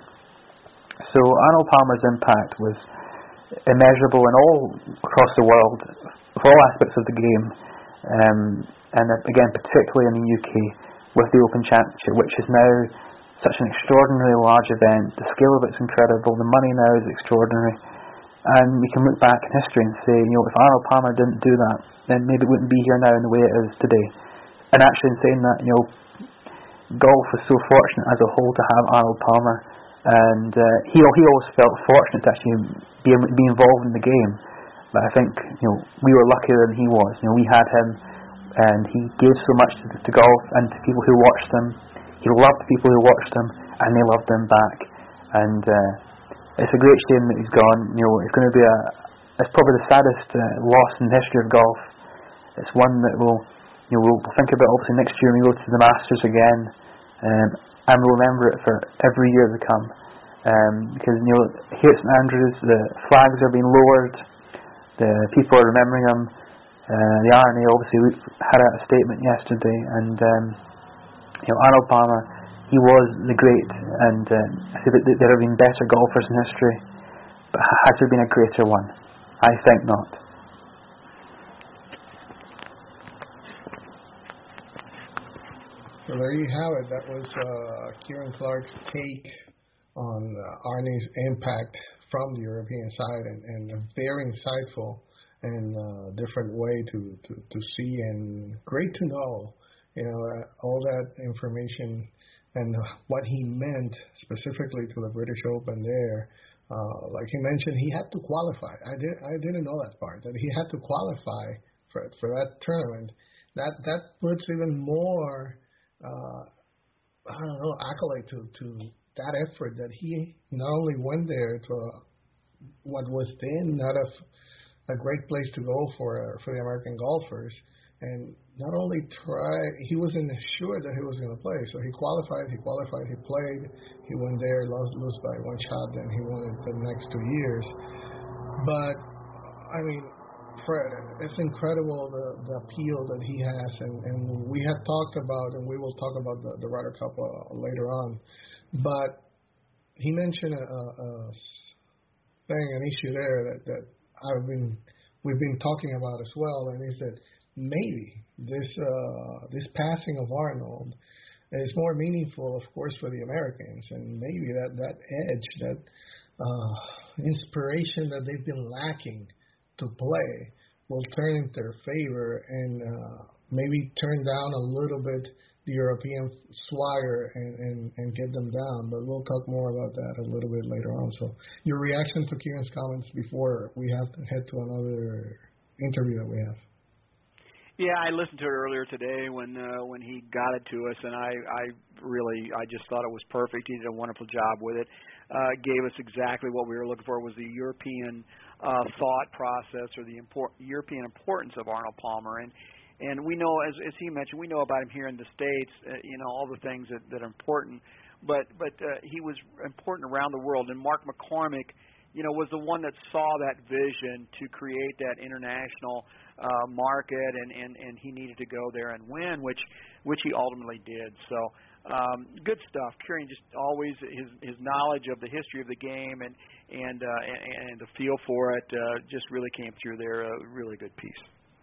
So Arnold Palmer's impact was immeasurable in all across the world, for all aspects of the game, um, and again particularly in the U K with the Open Championship, which is now such an extraordinarily large event. The scale of it's incredible, the money now is extraordinary, and we can look back in history and say, you know, if Arnold Palmer didn't do that, then maybe it wouldn't be here now in the way it is today. And actually in saying that, you know, golf was so fortunate as a whole to have Arnold Palmer, and uh, he he always felt fortunate to actually be be involved in the game. But I think, you know, we were luckier than he was. You know, we had him, and he gave so much to, to golf and to people who watched him. He loved people who watched him, and they loved him back. And uh, it's a great shame that he's gone. You know, it's going to be a it's probably the saddest uh, loss in the history of golf. It's one that we'll you know we'll think about obviously next year when we go to the Masters again, um, and we'll remember it for every year to come. Um, because you know here at St Andrews the flags are being lowered, the people are remembering him. Uh, the R N A obviously had a statement yesterday, and um, you know Arnold Palmer, he was the great, and uh, I say that there have been better golfers in history, but has there been a greater one? I think not. So there you have it. That was uh, Kieran Clark's take on uh, Arnie's impact from the European side, and, and very insightful. and uh, different way to, to, to see, and great to know, you know, uh, all that information and what he meant specifically to the British Open there. Uh, like he mentioned, he had to qualify. I did I didn't know that part, that he had to qualify for for that tournament. That that puts even more uh, I don't know accolade to to that effort that he not only went there to a, what was then not a a great place to go for for the American golfers, and not only try, he wasn't sure that he was going to play, so he qualified, he qualified, he played, he went there, lost, lost by one shot, then he won it the next two years. But, I mean, Fred, it's incredible the, the appeal that he has, and, and we have talked about, and we will talk about the, the Ryder Cup uh, later on, but he mentioned a, a thing, an issue there that, that I've been, we've been talking about as well, and he said, maybe this uh, this passing of Arnold is more meaningful, of course, for the Americans, and maybe that, that edge, that uh, inspiration that they've been lacking to play will turn in their favor and uh, maybe turn down a little bit the European swagger and, and, and get them down. But we'll talk more about that a little bit later on. So your reaction to Kieran's comments before we have to head to another interview that we have. Yeah, I listened to it earlier today when uh, when he got it to us, and I, I really I just thought it was perfect. He did a wonderful job with it. Uh, gave us exactly what we were looking for, was the European uh, thought process or the import, European importance of Arnold Palmer. And and we know, as as he mentioned, we know about him here in the States. Uh, you know, all the things that, that are important, but but uh, he was important around the world. And Mark McCormick, you know, was the one that saw that vision to create that international uh, market, and, and, and he needed to go there and win, which which he ultimately did. So um, good stuff. Kieran just always his his knowledge of the history of the game and and uh, and, and the feel for it uh, just really came through there. A really good piece.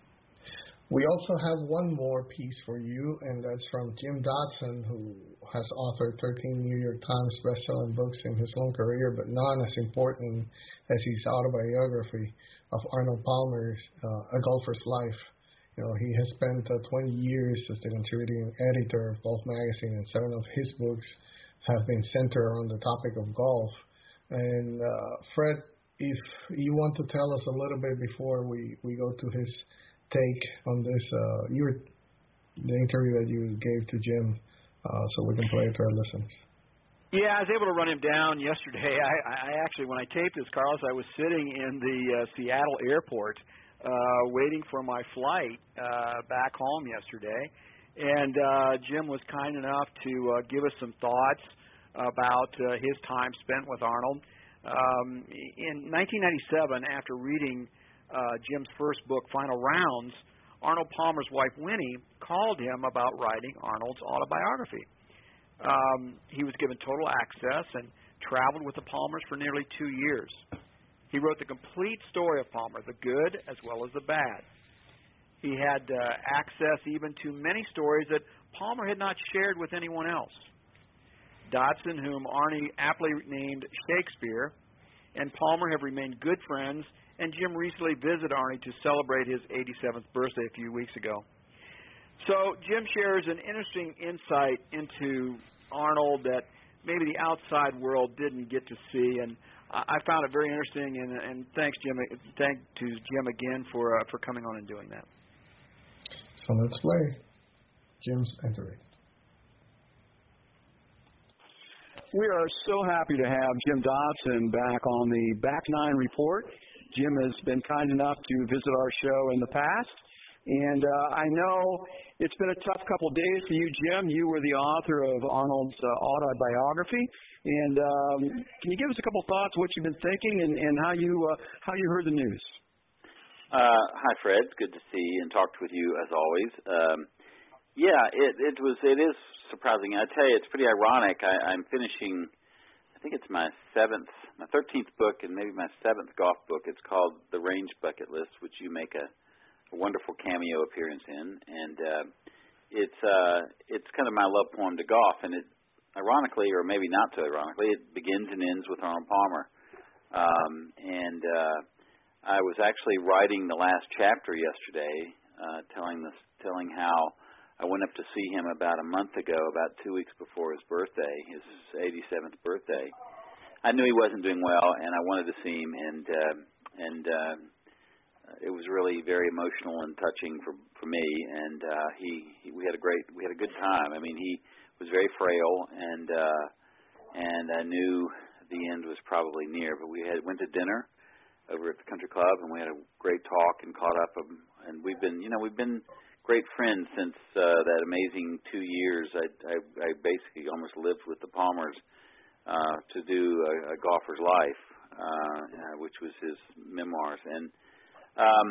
We also have one more piece for you, and that's from Jim Dodson, who has authored thirteen New York Times best-selling books in his long career, but none as important as his autobiography of Arnold Palmer's uh, A Golfer's Life. You know, he has spent uh, twenty years as the contributing editor of Golf Magazine, and seven of his books have been centered on the topic of golf. And uh, Fred, if you want to tell us a little bit before we, we go to his take on this, uh, your the interview that you gave to Jim, uh, so we can play it to our listeners. Yeah, I was able to run him down yesterday. I, I actually, when I taped this, Carlos, I was sitting in the uh, Seattle airport uh, waiting for my flight uh, back home yesterday, and uh, Jim was kind enough to uh, give us some thoughts about uh, his time spent with Arnold. Um, in nineteen ninety-seven, after reading uh, Jim's first book, Final Rounds, Arnold Palmer's wife, Winnie, called him about writing Arnold's autobiography. Um, he was given total access and traveled with the Palmers for nearly two years. He wrote the complete story of Palmer, the good as well as the bad. He had uh, access even to many stories that Palmer had not shared with anyone else. Dodson, whom Arnie aptly named Shakespeare, and Palmer have remained good friends, and Jim recently visited Arnie to celebrate his eighty-seventh birthday a few weeks ago. So Jim shares an interesting insight into Arnold that maybe the outside world didn't get to see, and I found it very interesting. And, and thanks, Jim. Thank to Jim again for uh, for coming on and doing that. So let's play Jim's interview. We are so happy to have Jim Dodson back on the Back Nine Report. Jim has been kind enough to visit our show in the past. And uh, I know it's been a tough couple of days for you, Jim. You were the author of Arnold's uh, autobiography. And um, can you give us a couple of thoughts, what you've been thinking, and, and how you uh, how you heard the news? Uh, hi, Fred. Good to see and talk with you as always. Um, yeah, it, it was. It is surprising. I tell you, it's pretty ironic. I, I'm finishing. I think it's my seventh, my thirteenth book, and maybe my seventh golf book. It's called The Range Bucket List, which you make a a wonderful cameo appearance in, and uh, it's uh, it's kind of my love poem to golf, and it, ironically, or maybe not so ironically, it begins and ends with Arnold Palmer, um, and uh, I was actually writing the last chapter yesterday, uh, telling this, telling how I went up to see him about a month ago, about two weeks before his birthday, his eighty-seventh birthday. I knew he wasn't doing well, and I wanted to see him, and uh, and uh, it was really very emotional and touching for for me. And uh, he, he, we had a great, we had a good time. I mean, he was very frail, and uh, and I knew the end was probably near. But we had went to dinner over at the country club, and we had a great talk and caught up. Um, and we've been, you know, we've been great friends since uh, that amazing two years. I, I, I basically almost lived with the Palmers uh, to do a, a golfer's life, uh, uh, which was his memoirs. And um,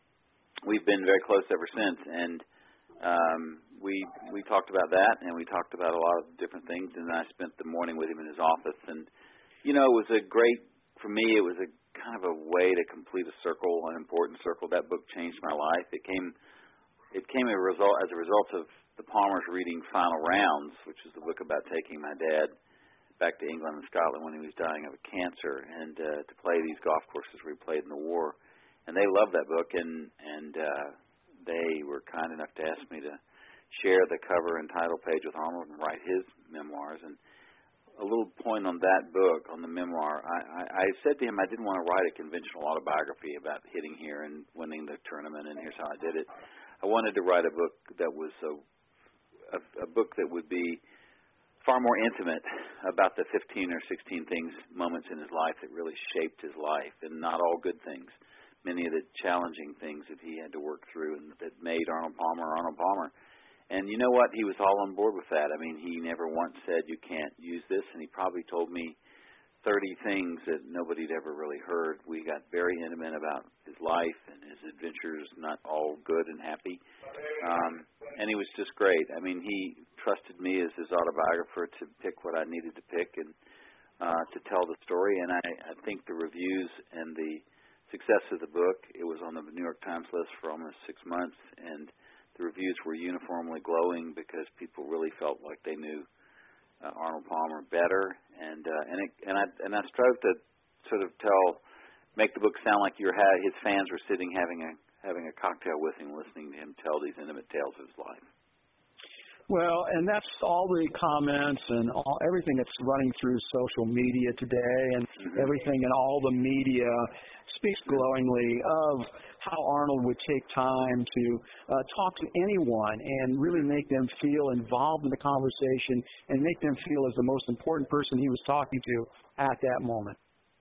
we've been very close ever since. And um, we we talked about that, and we talked about a lot of different things. And I spent the morning with him in his office. And, you know, it was a great, for me, it was a kind of a way to complete a circle, an important circle. That book changed my life. It came It came a result as a result of the Palmers reading Final Rounds, which is the book about taking my dad back to England and Scotland when he was dying of a cancer, and uh, to play these golf courses where he played in the war. And they loved that book, and and uh, they were kind enough to ask me to share the cover and title page with Arnold and write his memoirs. And a little point on that book, on the memoir, I, I, I said to him I didn't want to write a conventional autobiography about hitting here and winning the tournament, and here's how I did it. I wanted to write a book that was a, a, a book that would be far more intimate about the fifteen or sixteen things, moments in his life that really shaped his life, and not all good things. Many of the challenging things that he had to work through and that made Arnold Palmer Arnold Palmer. And you know what? He was all on board with that. I mean, he never once said, you can't use this, and he probably told me thirty things that nobody had ever really heard. We got very intimate about his life and his adventures, not all good and happy. Um, and he was just great. I mean, he trusted me as his autobiographer to pick what I needed to pick and uh, to tell the story. And I, I think the reviews and the success of the book, it was on the New York Times list for almost six months, and the reviews were uniformly glowing because people really felt like they knew Uh, Arnold Palmer better, and uh, and it, and I and I strove to sort of tell, make the book sound like your ha- his fans were sitting having a having a cocktail with him, listening to him tell these intimate tales of his life. Well, and that's all the comments and all, everything that's running through social media today, and mm-hmm. everything in all the media speaks glowingly of how Arnold would take time to uh, talk to anyone and really make them feel involved in the conversation and make them feel as the most important person he was talking to at that moment.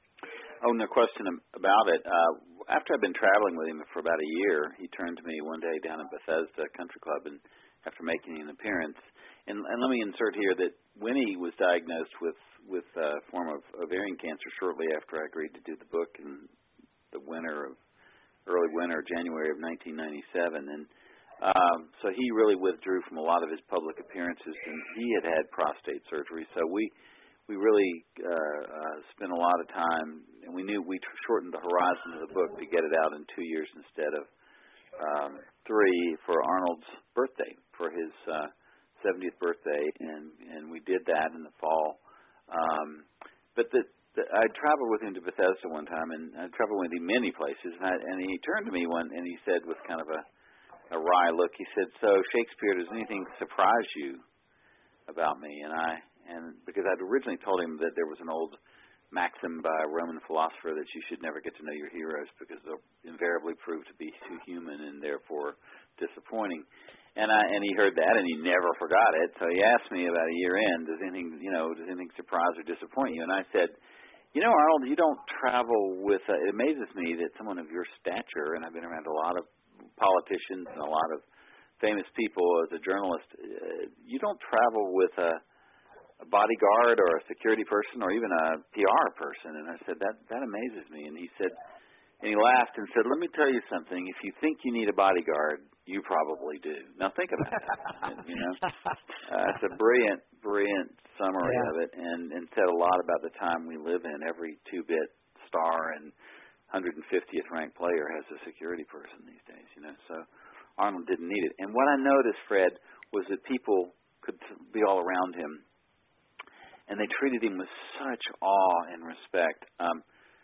Oh, no question about it. Uh, after I'd been traveling with him for about a year, he turned to me one day down at Bethesda Country Club, and after making an appearance, and, and let me insert here that Winnie was diagnosed with with a form of ovarian cancer shortly after I agreed to do the book in the winter of early winter, January of nineteen ninety-seven, and um, so he really withdrew from a lot of his public appearances, and he had had prostate surgery, so we we really uh, uh, spent a lot of time, and we knew we shortened the horizon of the book to get it out in two years instead of um, three for Arnold's birthday, for his uh, seventieth birthday, and and we did that in the fall. Um, but the I traveled with him to Bethesda one time, and I traveled with him many places, and, I, and he turned to me one, and he said with kind of a, a wry look, he said, "So Shakespeare, does anything surprise you about me?" And I, and because I'd originally told him that there was an old maxim by a Roman philosopher that you should never get to know your heroes because they'll invariably prove to be too human and therefore disappointing. And I, and he heard that, and he never forgot it. So he asked me about a year in, does anything, you know, does anything surprise or disappoint you? And I said, you know, Arnold, you don't travel with, uh, it amazes me that someone of your stature, and I've been around a lot of politicians and a lot of famous people as a journalist, uh, you don't travel with a, a bodyguard or a security person or even a P R person. And I said, that, that amazes me. And he said, and he laughed and said, let me tell you something. If you think you need a bodyguard, you probably do. Now think about that. You know, uh, it's a brilliant, brilliant summary yeah. of it, and, and said a lot about the time we live in. Every two-bit star and one hundred fiftieth ranked player has a security person these days. You know, so Arnold didn't need it. And what I noticed, Fred, was that people could be all around him, and they treated him with such awe and respect. Um,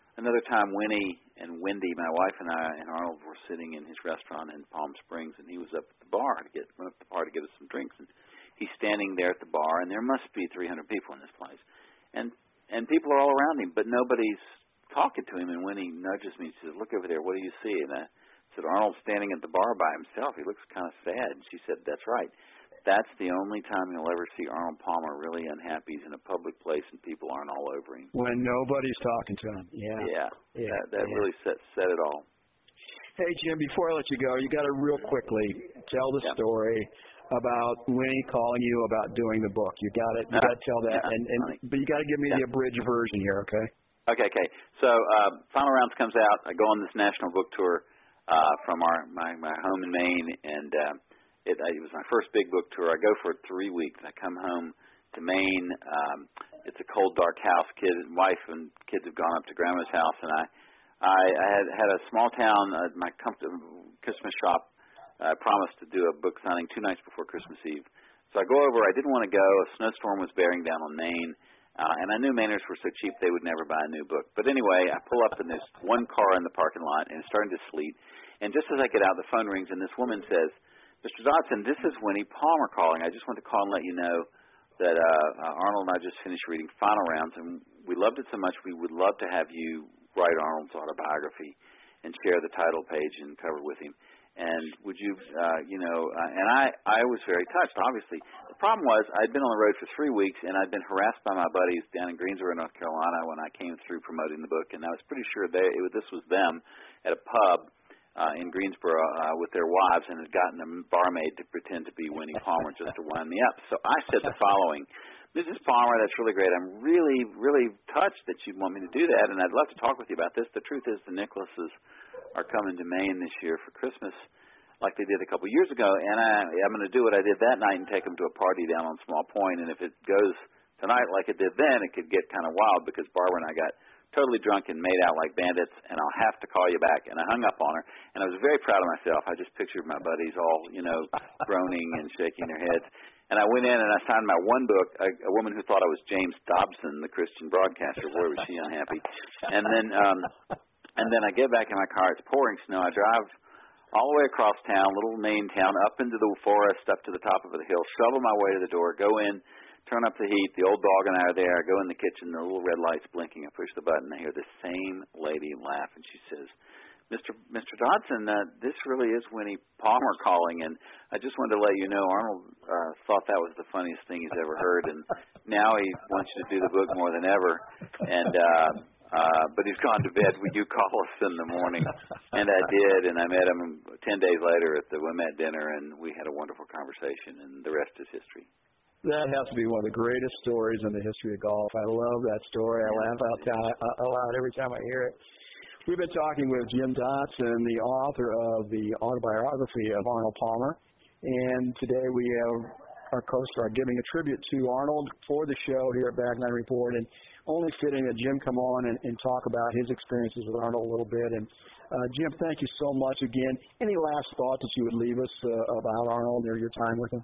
another time, Winnie and Wendy, my wife and I and Arnold were sitting in his restaurant in Palm Springs, and he was up at the bar to get went up to the bar to get us some drinks, and he's standing there at the bar, and there must be three hundred people in this place, and and people are all around him, but nobody's talking to him. And Winnie nudges me and says, "Look over there. What do you see?" And I said, "Arnold's standing at the bar by himself. He looks kind of sad." And she said, "That's right. That's the only time you'll ever see Arnold Palmer really unhappy. He's in a public place and people aren't all over him." When nobody's talking to him. Yeah. Yeah. yeah that that yeah. really set, set it all. Hey, Jim, before I let you go, you got to real quickly tell the yeah. story about Winnie calling you about doing the book. You got it. You got to tell that. Yeah, and, and But you got to give me yeah. the abridged version here, okay? Okay, okay. So uh, Final Rounds comes out. I go on this national book tour uh, from our my, my home in Maine, and uh, it, it was my first big book tour. I go for three weeks. I come home to Maine. Um, it's a cold, dark house. Kid, wife, and kids have gone up to Grandma's house, and I I, I had had a small town. Uh, my com- Christmas shop uh, promised to do a book signing two nights before Christmas Eve. So I go over. I didn't want to go. A snowstorm was bearing down on Maine. Uh, and I knew Mainers were so cheap they would never buy a new book. But anyway, I pull up and there's one car in the parking lot, and it's starting to sleet. And just as I get out, the phone rings, and this woman says, "Mister Dodson, this is Winnie Palmer calling. I just want to call and let you know that uh, uh, Arnold and I just finished reading Final Rounds, and we loved it so much we would love to have you write Arnold's autobiography and share the title page and cover with him. And would you, uh, you know, uh, and I, I was very touched, obviously. The problem was I'd been on the road for three weeks, and I'd been harassed by my buddies down in Greensboro, North Carolina, when I came through promoting the book. And I was pretty sure they, it was, this was them at a pub uh, in Greensboro uh, with their wives, and had gotten a barmaid to pretend to be Winnie Palmer just to wind me up. So I said the following: "Missus Palmer, that's really great. I'm really, really touched that you'd want me to do that, and I'd love to talk with you about this. The truth is the Nicholases are coming to Maine this year for Christmas like they did a couple of years ago, and I, I'm going to do what I did that night and take them to a party down on Small Point, and if it goes tonight like it did then, it could get kind of wild because Barbara and I got totally drunk and made out like bandits, and I'll have to call you back." And I hung up on her, and I was very proud of myself. I just pictured my buddies all, you know, groaning and shaking their heads. And I went in and I signed my one book, a, a woman who thought I was James Dobson, the Christian broadcaster. Boy, was she unhappy. And then um, and then I get back in my car. It's pouring snow. I drive all the way across town, little Maine town, up into the forest, up to the top of the hill, shovel my way to the door, go in, turn up the heat. The old dog and I are there. I go in the kitchen. The little red light's blinking. I push the button. I hear the same lady laugh, and she says, Mister Mister Dodson, uh, this really is Winnie Palmer calling, and I just wanted to let you know Arnold uh, thought that was the funniest thing he's ever heard, and now he wants you to do the book more than ever, and uh, uh, but he's gone to bed. Would you call us in the morning? And I did, and I met him ten days later at the Wilmette dinner, and we had a wonderful conversation, and the rest is history. That has to be one of the greatest stories in the history of golf. I love that story. I laugh out loud every time I hear it. We've been talking with Jim Dodson, the author of the autobiography of Arnold Palmer, and today we have our co-star giving a tribute to Arnold for the show here at Back Nine Report, and only fitting that Jim come on and, and talk about his experiences with Arnold a little bit. And uh, Jim, thank you so much again. Any last thought that you would leave us uh, about Arnold or your time with him?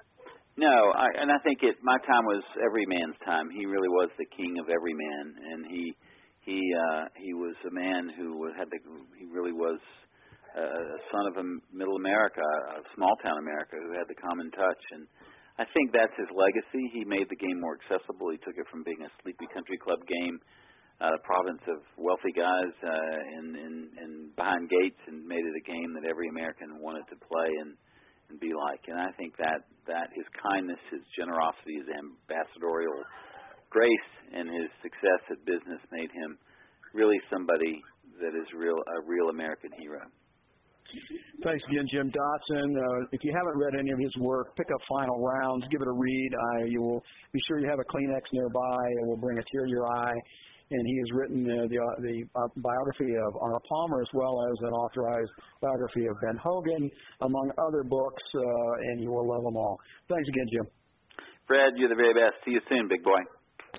No, I, and I think it. My time was every man's time. He really was the king of every man, and he. He uh, he was a man who had the, he really was a son of a middle America, a small town America, who had the common touch, and I think that's his legacy. He made the game more accessible. He took it from being a sleepy country club game, uh, the province of wealthy guys uh, in, in, in behind gates, and made it a game that every American wanted to play and, and be like. And I think that that his kindness, his generosity, his ambassadorial grace, and his success at business made him really somebody that is real a real American hero. Thanks again, Jim Dodson. Uh, if you haven't read any of his work, pick up Final Rounds, give it a read. I, you will be sure you have a Kleenex nearby. It will bring a tear to your eye. And he has written uh, the, uh, the uh, biography of Arnold Palmer, as well as an authorized biography of Ben Hogan, among other books, uh, and you will love them all. Thanks again, Jim. Fred, you're the very best. See you soon, big boy.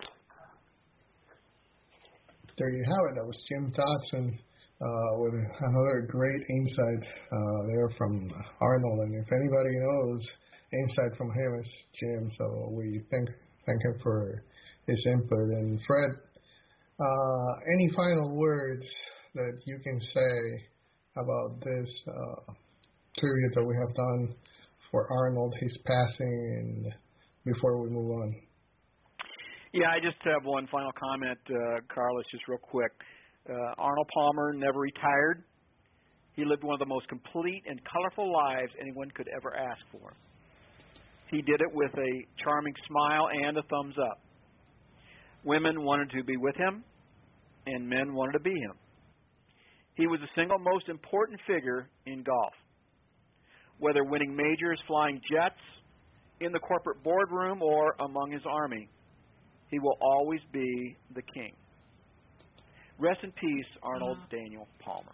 There you have it. That was Jim Dodson uh, with another great insight uh, there from Arnold. And if anybody knows insight from him, it's Jim. So we thank thank him for his input. And Fred, Uh, any final words that you can say about this uh, period that we have done for Arnold, his passing, and before we move on? Yeah, I just have one final comment, uh, Carlos, just real quick. Uh, Arnold Palmer never retired. He lived one of the most complete and colorful lives anyone could ever ask for. He did it with a charming smile and a thumbs up. Women wanted to be with him, and men wanted to be him. He was the single most important figure in golf. Whether winning majors, flying jets, in the corporate boardroom, or among his army, he will always be the king. Rest in peace, Arnold Daniel Palmer.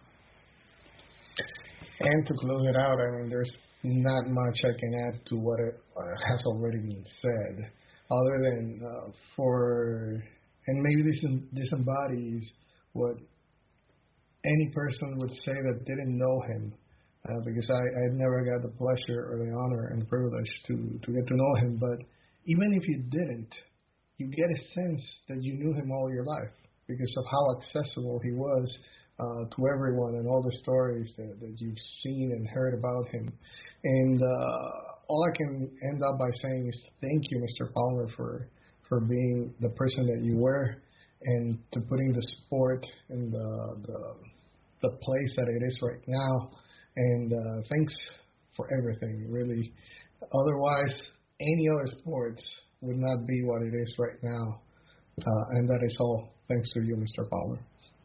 And to close it out, I mean, there's not much I can add to what it, uh, has already been said, other than uh, for, and maybe this this embodies what any person would say that didn't know him, uh, because I, I never got the pleasure or the honor and privilege to, to get to know him. But even if you didn't, you get a sense that you knew him all your life because of how accessible he was uh, to everyone and all the stories that, that you've seen and heard about him. And uh, all I can end up by saying is thank you, Mister Palmer, for for being the person that you were and to putting the sport in the the, the place that it is right now. And uh, thanks for everything, really. Otherwise, any other sports would not be what it is right now. Uh, and that is all thanks to you, Mister Palmer.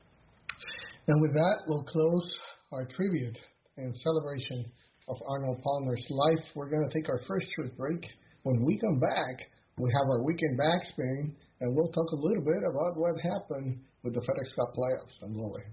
And with that, we'll close our tribute and celebration of Arnold Palmer's life. We're going to take our first short break. When we come back, we have our weekend backspin, and we'll talk a little bit about what happened with the FedEx Cup playoffs. Don't go away.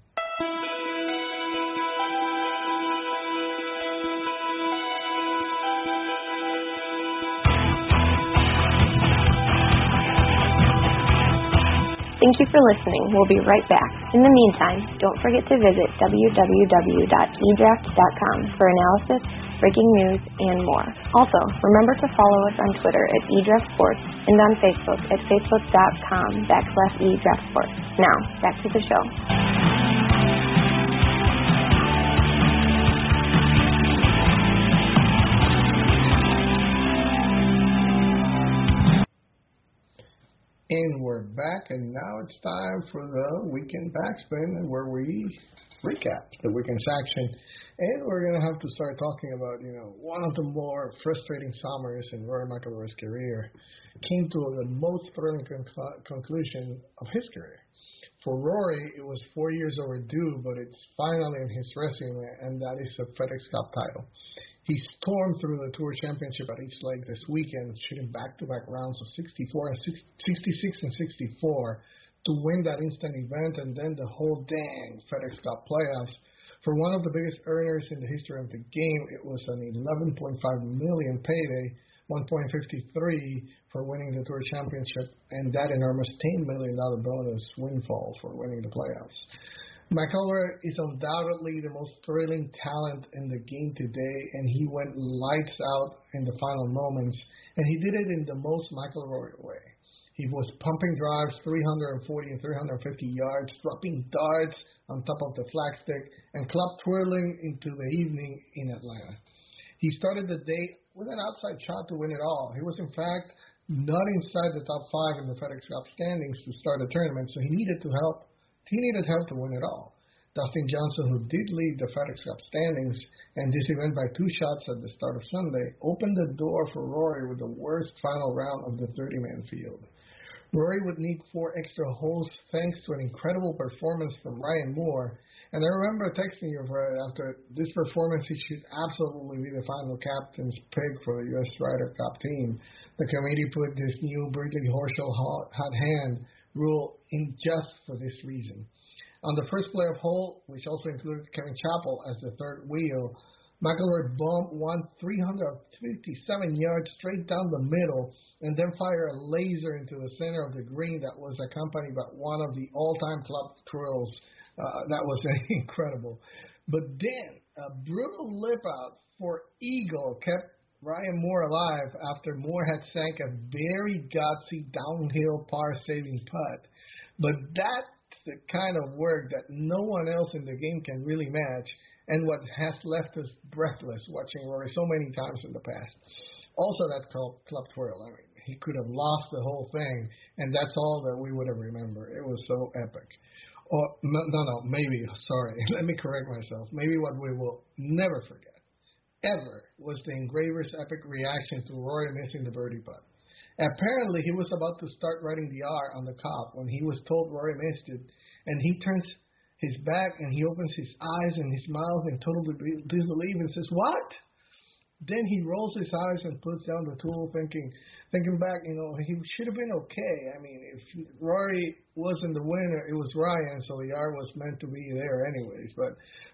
Thank you for listening. We'll be right back. In the meantime, don't forget to visit w w w dot e draft dot com for analysis, breaking news, and more. Also, remember to follow us on Twitter at eDraftSports and on Facebook at facebook dot com backslash eDraftSports. Now, back to the show. And we're back, and now it's time for the weekend backspin, where we recap the weekend's action. And we're going to have to start talking about, you know, one of the more frustrating summers in Rory McIlroy's career came to the most thrilling conclu- conclusion of his career. For Rory, it was four years overdue, but it's finally in his resume, and that is a FedEx Cup title. He stormed through the Tour Championship at each leg this weekend, shooting back-to-back rounds of sixty-four and sixty-six and sixty-four to win that instant event, and then the whole dang FedEx Cup playoffs. For one of the biggest earners in the history of the game, it was an eleven point five million dollars payday, one point five three for winning the Tour Championship, and that enormous ten million dollars bonus windfall for winning the playoffs. McIlroy is undoubtedly the most thrilling talent in the game today, and he went lights out in the final moments, and he did it in the most McIlroy way. He was pumping drives three forty and three fifty yards, dropping darts on top of the flagstick, and club twirling into the evening in Atlanta. He started the day with an outside shot to win it all. He was, in fact, not inside the top five in the FedEx Cup standings to start the tournament, so he needed to help. He needed help to win it all. Dustin Johnson, who did lead the FedEx Cup standings and this event by two shots at the start of Sunday, opened the door for Rory with the worst final round of the thirty-man field. Rory would need four extra holes thanks to an incredible performance from Ryan Moore. And I remember texting you, Fred, after this performance, he should absolutely be the final captain's pick for the U S Ryder Cup team. The committee put this new Brindley Horschel hot hand rule in just for this reason. On the first playoff hole, which also included Kevin Chappell as the third wheel, McIlroy bombed one three fifty-seven yards straight down the middle and then fired a laser into the center of the green that was accompanied by one of the all-time club twirls. Uh, that was incredible. But then a brutal lip-out for Eagle kept Ryan Moore alive after Moore had sank a very gutsy downhill par-saving putt. But that the kind of work that no one else in the game can really match, and what has left us breathless watching Rory so many times in the past. Also, that club, club twirl. I mean, he could have lost the whole thing, and that's all that we would have remembered. It was so epic. Or no, no, no, maybe. Sorry, let me correct myself. Maybe what we will never forget, ever, was the engraver's epic reaction to Rory missing the birdie putt. Apparently, he was about to start writing the R on the cup when he was told Rory missed it, and he turns his back and he opens his eyes and his mouth in total disbelief and says, "What?" Then he rolls his eyes and puts down the tool, thinking, thinking back, you know, he should have been okay. I mean, if Rory wasn't the winner, it was Ryan, so the R was meant to be there anyways. But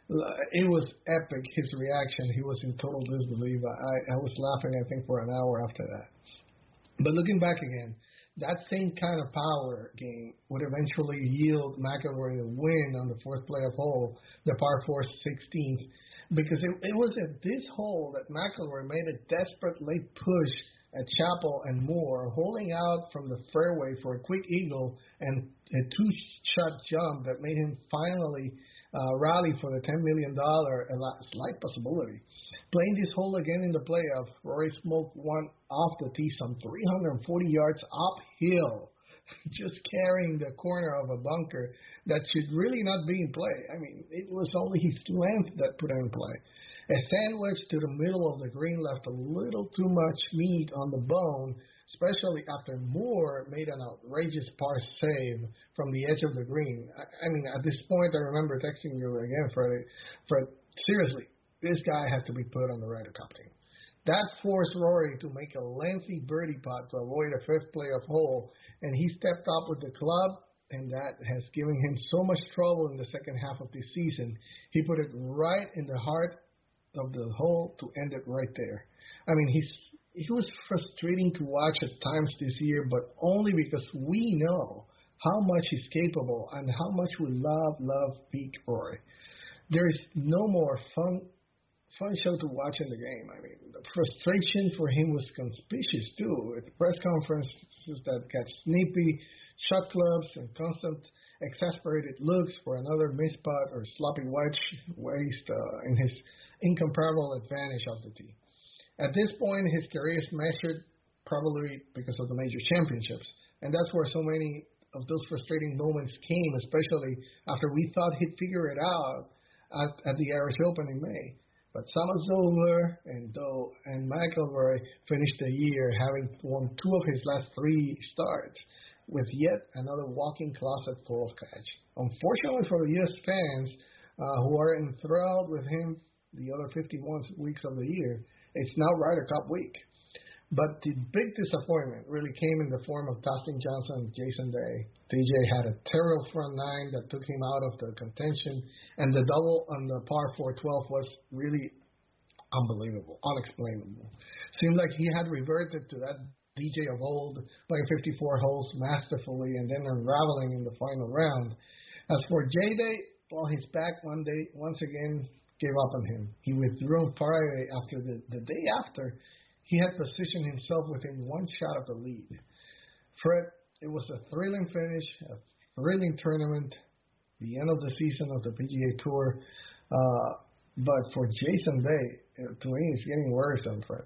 it was epic, his reaction. He was in total disbelief. I, I was laughing, I think, for an hour after that. But looking back again, that same kind of power game would eventually yield McIlroy the win on the fourth playoff hole, the par four sixteenth. Because it, it was at this hole that McIlroy made a desperate late push at Chappell and Moore, holding out from the fairway for a quick eagle and a two-shot jump that made him finally uh, rally for the ten million dollars, a slight possibility. Playing this hole again in the playoff, Rory smoked one off the tee some three hundred forty yards uphill, just carrying the corner of a bunker that should really not be in play. I mean, it was only his length that put it in play. A sandwich to the middle of the green left a little too much meat on the bone, especially after Moore made an outrageous par save from the edge of the green. I, I mean, at this point, I remember texting you again, Freddie, Fred, seriously, this guy has to be put on the Ryder Cup team. That forced Rory to make a lengthy birdie putt to avoid a fifth playoff hole, and he stepped up with the club, and that has given him so much trouble in the second half of this season. He put it right in the heart of the hole to end it right there. I mean, he's he was frustrating to watch at times this year, but only because we know how much he's capable and how much we love, love peak Rory. There is no more fun fun show to watch in the game. I mean, the frustration for him was conspicuous too. At the press conferences that got snippy, shot clubs, and constant exasperated looks for another missed putt or sloppy wedge waste uh, in his incomparable advantage of the tee. At this point, his career is measured probably because of the major championships, and that's where so many of those frustrating moments came, especially after we thought he'd figure it out at, at the Irish Open in May. But summer's over, and though and McIlroy finished the year having won two of his last three starts, with yet another walking closet full of cash. Unfortunately for the U S fans uh, who are enthralled with him the other fifty-one weeks of the year, it's now Ryder Cup week. But the big disappointment really came in the form of Dustin Johnson and Jason Day. D J had a terrible front nine that took him out of the contention, and the double on the par four twelve was really unbelievable, unexplainable. Seemed like he had reverted to that D J of old, playing fifty-four holes masterfully and then unraveling in the final round. As for J-Day, well, his back one day once again gave up on him. He withdrew on Friday after the, the day after he had positioned himself within one shot of the lead. Fred, it was a thrilling finish, a thrilling tournament, the end of the season of the P G A Tour. Uh, but for Jason Day, to me, it's getting worse than Fred.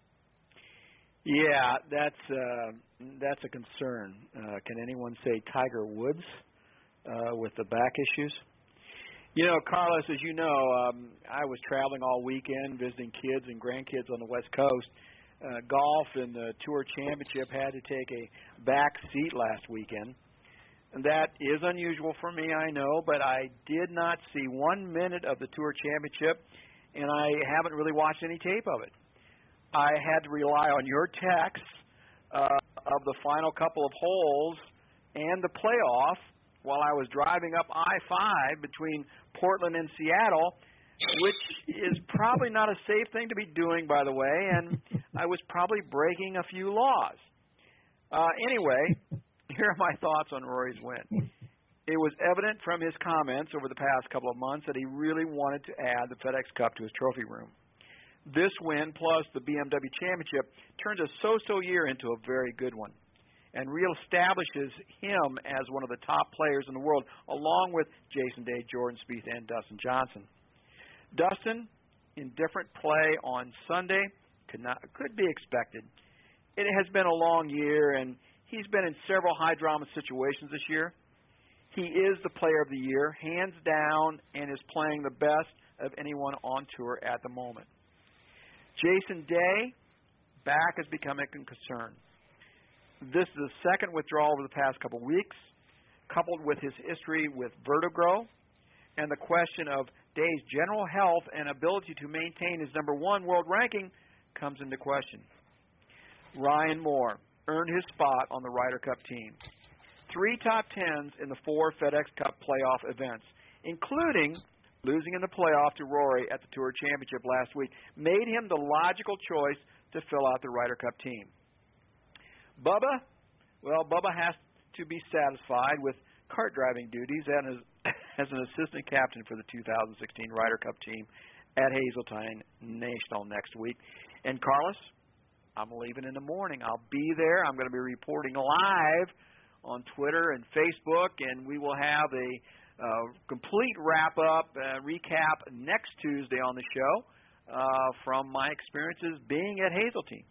Yeah, that's uh, that's a concern. Uh, can anyone say Tiger Woods uh, with the back issues? You know, Carlos, as you know, um, I was traveling all weekend visiting kids and grandkids on the West Coast. Uh, golf and the Tour Championship had to take a back seat last weekend. And that is unusual for me, I know, but I did not see one minute of the Tour Championship, and I haven't really watched any tape of it. I had to rely on your texts uh, of the final couple of holes and the playoff while I was driving up I five between Portland and Seattle, which is probably not a safe thing to be doing, by the way, and I was probably breaking a few laws. Uh, anyway, here are my thoughts on Rory's win. It was evident from his comments over the past couple of months that he really wanted to add the FedEx Cup to his trophy room. This win, plus the B M W Championship, turns a so-so year into a very good one. and reestablishes him as one of the top players in the world, along with Jason Day, Jordan Spieth, and Dustin Johnson. Dustin, in different play on Sunday, could not could be expected. It has been a long year, and he's been in several high-drama situations this year. He is the player of the year, hands down, and is playing the best of anyone on tour at the moment. Jason Day, back is becoming a concern. This is the second withdrawal over the past couple weeks, coupled with his history with vertigo, and the question of Day's general health and ability to maintain his number one world ranking comes into question. Ryan Moore earned his spot on the Ryder Cup team. Three top tens in the four FedEx Cup playoff events, including losing in the playoff to Rory at the Tour Championship last week, made him the logical choice to fill out the Ryder Cup team. Bubba, well, Bubba has to be satisfied with kart driving duties and as, as an assistant captain for the two thousand sixteen Ryder Cup team at Hazeltine National next week. And Carlos, I'm leaving in the morning. I'll be there. I'm going to be reporting live on Twitter and Facebook, and we will have a uh, complete wrap-up, uh, recap next Tuesday on the show uh, from my experiences being at Hazeltine.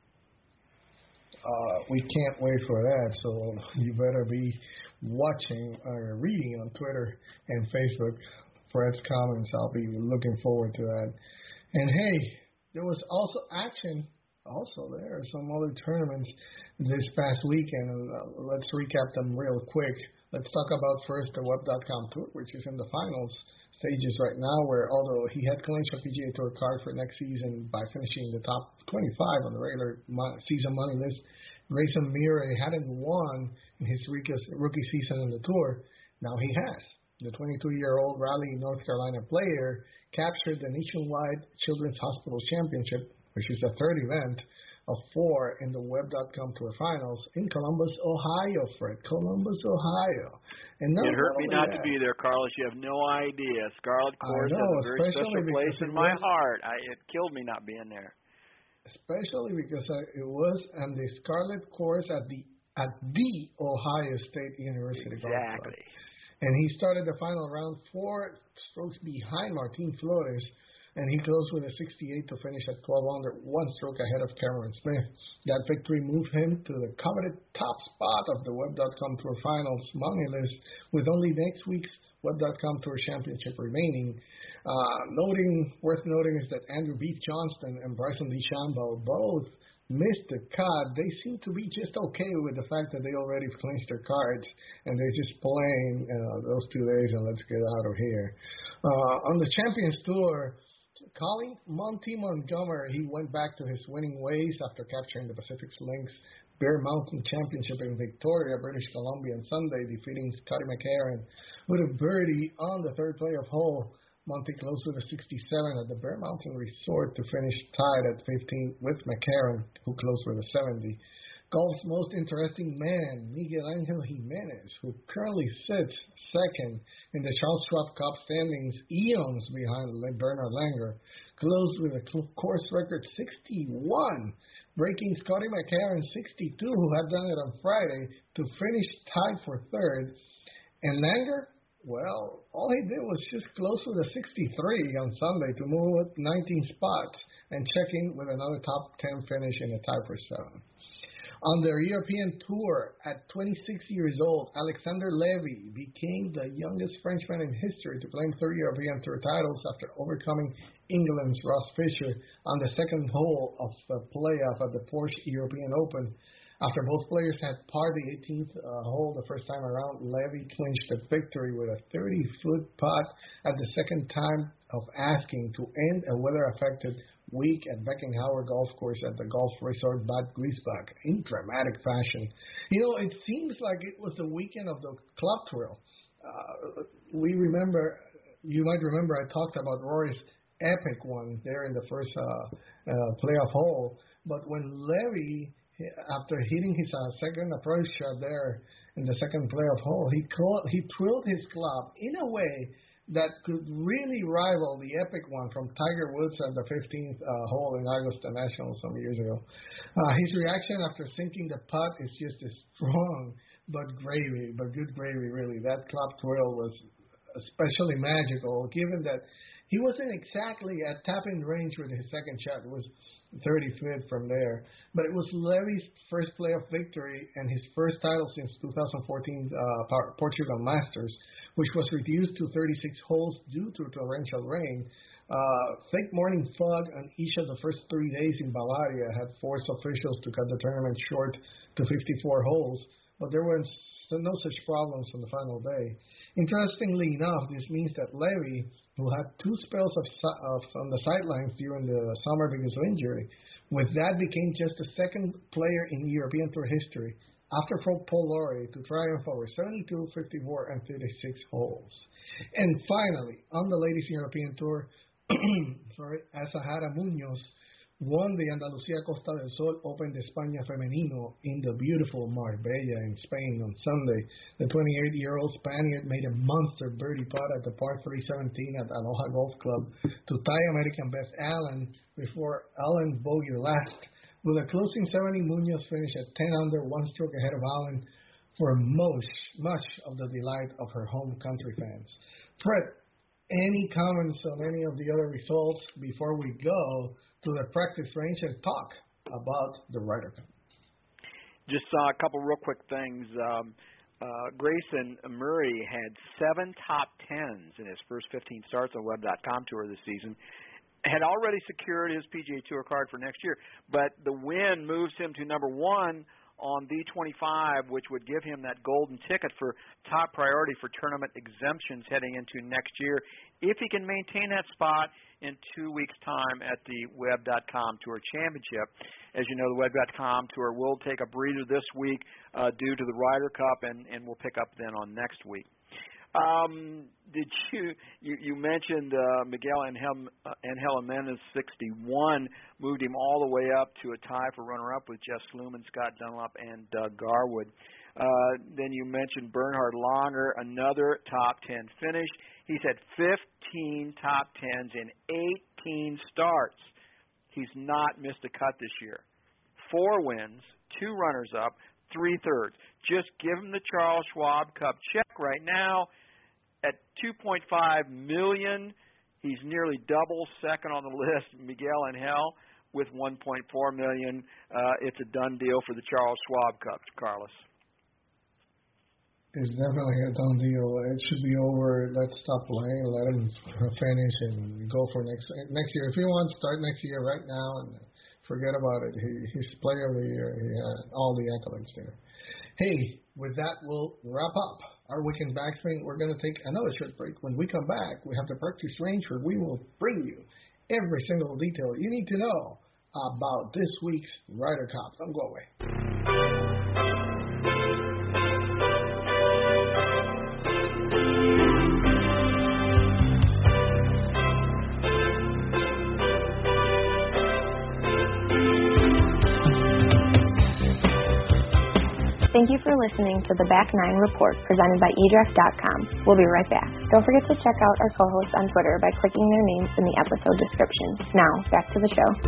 Uh, we can't wait for that, so you better be watching or reading on Twitter and Facebook Fred's comments. I'll be looking forward to that. And hey, there was also action also there are some other tournaments this past weekend. Uh, let's recap them real quick. Let's talk about first the Web dot com Tour, which is in the finals stages right now, where although he had clinched a P G A Tour card for next season by finishing the top twenty-five on the regular mo- season money list, Grayson Murray hadn't won in his rookie season on the Tour. Now he has. The twenty-two-year-old Raleigh, North Carolina player captured the Nationwide Children's Hospital Championship, which is the third event of four in the Web dot com Tour Finals in Columbus, Ohio, Fred. Columbus, Ohio. And it hurt me not that, to be there, Carlos. You have no idea. Scarlet Course know, has a very special place in my was, heart. I, it killed me not being there. Especially because I, it was on the Scarlet Course at the at the Ohio State University. Exactly. And he started the final round four strokes behind Martin Flores, and he closed with a sixty-eight to finish at twelve under, one stroke ahead of Cameron Smith. That victory moved him to the coveted top spot of the Web dot com Tour Finals money list, with only next week's Web dot com Tour Championship remaining. Uh, noting, worth noting is that Andrew Beath Johnston and Bryson DeChambeau both missed the cut. They seem to be just okay with the fact that they already clinched their cards, and they're just playing uh, those two days and let's get out of here. Uh, on the Champions Tour, Colin Monty Montgomery, he went back to his winning ways after capturing the Pacific Links Bear Mountain Championship in Victoria, British Columbia on Sunday, defeating Scotty McCarron with a birdie on the third playoff hole. Monty closed with a sixty-seven at the Bear Mountain Resort to finish tied at fifteen with McCarron, who closed with a seventy. Golf's most interesting man, Miguel Angel Jimenez, who currently sits second in the Charles Schwab Cup standings, eons behind Bernard Langer, closed with a course record sixty-one, breaking Scotty McCarron sixty-two, who had done it on Friday, to finish tied for third. And Langer, well, all he did was just close with a sixty-three on Sunday to move up nineteen spots and check in with another top ten finish in a tie for seven. On their European tour, at twenty-six years old, Alexander Levy became the youngest Frenchman in history to claim three European Tour titles after overcoming England's Ross Fisher on the second hole of the playoff at the Porsche European Open. After both players had parred the eighteenth uh, hole the first time around, Levy clinched the victory with a thirty-foot putt at the second time of asking to end a weather-affected week at Beckenhauer Golf Course at the Golf Resort Bad Griesbach in dramatic fashion. You know, it seems like it was the weekend of the club thrill. Uh, we remember, you might remember I talked about Rory's epic one there in the first uh, uh, playoff hole, but when Levy, after hitting his uh, second approach shot there in the second playoff hole, he cl- he twirled his club in a way that could really rival the epic one from Tiger Woods at the fifteenth uh, hole in Augusta National some years ago. Uh, his reaction after sinking the putt is just as strong, but gravy, but good gravy, really. That club twirl was especially magical, given that he wasn't exactly at tap-in range with his second shot. It was thirty-fifth from there. But it was Levy's first playoff victory and his first title since two thousand fourteen uh, Portugal Masters, which was reduced to thirty-six holes due to torrential rain. Uh, thick morning fog on each of the first three days in Bavaria had forced officials to cut the tournament short to fifty-four holes, but there were no such problems on the final day. Interestingly enough, this means that Levy, who had two spells of, of on the sidelines during the summer because of injury, with that became just the second player in European Tour history after Paul Lawrie to triumph over seventy-two, fifty-four, and thirty-six holes. And finally, on the ladies' European Tour, sorry, Azahara Munoz won the Andalucía Costa del Sol Open de España Femenino in the beautiful Marbella in Spain on Sunday. The twenty-eight-year-old Spaniard made a monster birdie putt at the par three seventeen at Aloha Golf Club to tie American best Allen before Allen bogeyed last. With a closing seventy, Munoz finished at ten under, one stroke ahead of Allen for most, much of the delight of her home country fans. Fred, any comments on any of the other results before we go to the practice range and talk about the Ryder Cup? Just uh, a couple real quick things. Um, uh, Grayson Murray had seven top tens in his first fifteen starts on Web dot com Tour this season. Had already secured his P G A Tour card for next year, but the win moves him to number one on V twenty-five, which would give him that golden ticket for top priority for tournament exemptions heading into next year, if he can maintain that spot in two weeks' time at the Web dot com Tour Championship. As you know, the Web dot com Tour will take a breather this week uh, due to the Ryder Cup, and, and we'll pick up then on next week. Um, did you, you, you mentioned uh, Miguel Angel, uh, Angel Jimenez, sixty-one, moved him all the way up to a tie for runner-up with Jeff Sluman, Scott Dunlop, and Doug Garwood. Uh, then you mentioned Bernhard Langer, another top ten finish. He's had fifteen top tens in eighteen starts. He's not missed a cut this year. Four wins, two runners-up, three thirds. Just give him the Charles Schwab Cup check right now. At two point five million dollars, he's nearly double second on the list, Miguel Angel, with one point four million dollars. Uh, it's a done deal for the Charles Schwab Cup, Carlos. It's definitely a done deal. It should be over. Let's stop playing. Let him finish and go for next next year. If he wants to start next year right now, and forget about it. He, he's player of the year. He had all the accolades there. Hey, with that, we'll wrap up our weekend backswing. We're going to take another short break. When we come back, we have the practice range where we will bring you every single detail you need to know about this week's Ryder Cup. Don't go away. Thank you for listening to the Back Nine Report presented by e draft dot com. We'll be right back. Don't forget to check out our co-hosts on Twitter by clicking their names in the episode description. Now, back to the show.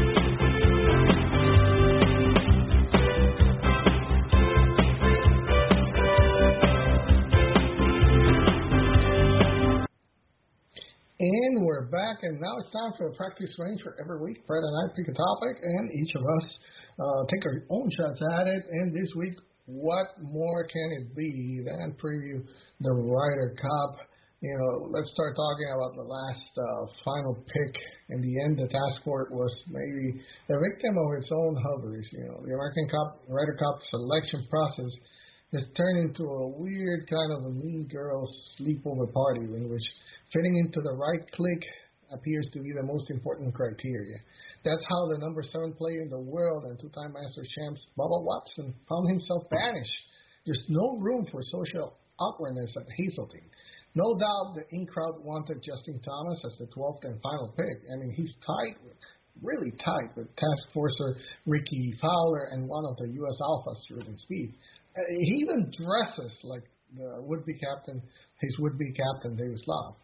And we're back, and now it's time for a practice range for every week. Fred and I pick a topic, and each of us uh, take our own shots at it. And this week, what more can it be than preview the Ryder Cup? You know, let's start talking about the last uh, final pick. In the end, the task force was maybe a victim of its own hubris. You know, the American Cup, Ryder Cup selection process has turned into a weird kind of a mean girls sleepover party in which fitting into the right clique appears to be the most important criteria. That's how the number seven player in the world and two-time Masters champs Bubba Watson found himself banished. There's no room for social awkwardness at Hazeltine. No doubt the in-crowd wanted Justin Thomas as the twelfth and final pick. I mean, he's tight, with, really tight with task forcer Ricky Fowler and one of the U S Alphas, Jordan Spieth. He even dresses like the would-be captain, his would-be captain, Davis Love.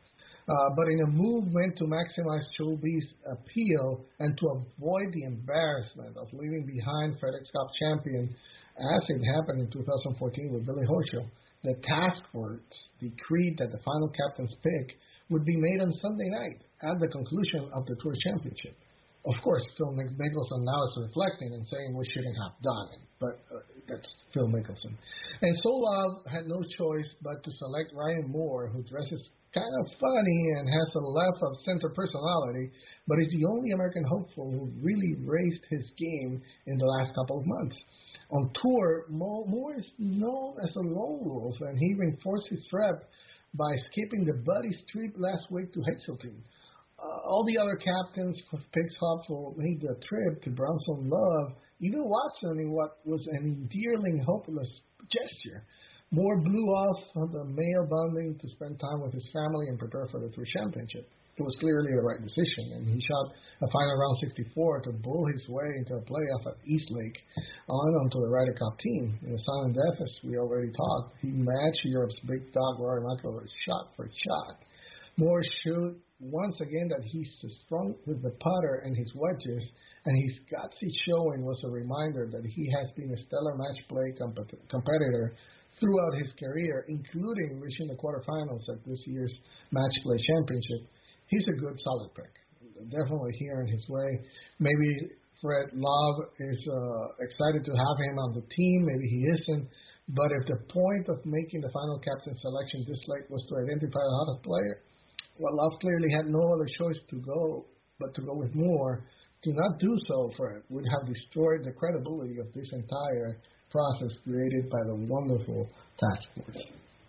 Uh, but in a move meant to maximize Chubby's appeal and to avoid the embarrassment of leaving behind FedEx Cup champion, as it happened in two thousand fourteen with Billy Horschel, the task force decreed that the final captain's pick would be made on Sunday night at the conclusion of the Tour Championship. Of course, Phil Mickelson now is reflecting and saying we shouldn't have done it, but uh, that's Phil Mickelson. And so Love had no choice but to select Ryan Moore, who dresses kind of funny and has a left-of-center personality, but is the only American hopeful who really raised his game in the last couple of months. On tour, Moore is known as a lone wolf, and he reinforced his rep by skipping the Buddies trip last week to Hazeltine. Uh, all the other captains of Picks Hopeful made the trip to Bronson Love, even Watson in what was an endearing, hopeless gesture. Moore blew off on the male bonding to spend time with his family and prepare for the Tour Championship. It was clearly the right decision, and he shot a final round sixty-four to bull his way into a playoff at Eastlake on onto the Ryder Cup team. In the sudden death, as we already talked, he matched Europe's big dog Rory McIlroy shot for shot. Moore showed once again that he's strong with the putter and his wedges, and his gutsy showing was a reminder that he has been a stellar match play comp- competitor throughout his career, including reaching the quarterfinals at this year's Match Play Championship. He's a good, solid pick. Definitely here in his way. Maybe Fred Love is uh, excited to have him on the team. Maybe he isn't. But if the point of making the final captain selection this late was to identify a hottest player, well, Love clearly had no other choice to go but to go with Moore. To not do so, Fred, would have destroyed the credibility of this entire process created by the wonderful task force.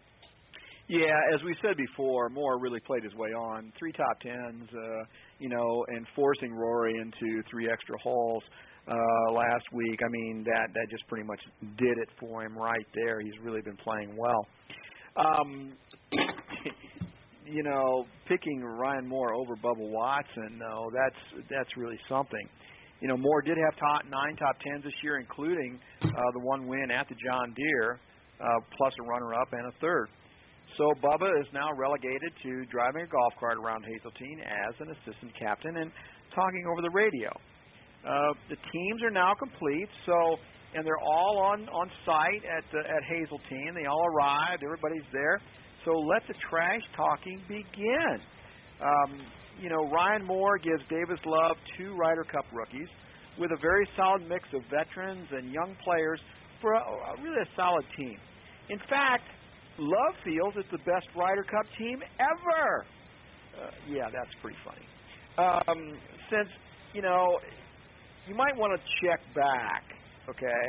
Yeah, as we said before, Moore really played his way on. Three top tens, uh, you know, and forcing Rory into three extra holes uh, last week. I mean, that, that just pretty much did it for him right there. He's really been playing well. Um, you know, picking Ryan Moore over Bubba Watson, though, that's that's really something. You know, Moore did have top, nine top tens this year, including uh, the one win at the John Deere, uh, plus a runner-up and a third. So Bubba is now relegated to driving a golf cart around Hazeltine as an assistant captain and talking over the radio. Uh, the teams are now complete, so and they're all on, on site at uh, at Hazeltine. They all arrived. Everybody's there. So let the trash talking begin. Um, you know, Ryan Moore gives Davis Love two Ryder Cup rookies with a very solid mix of veterans and young players for a, a really a solid team. In fact, Love feels it's the best Ryder Cup team ever. Uh, yeah, that's pretty funny. Um, since, you know, you might want to check back, okay?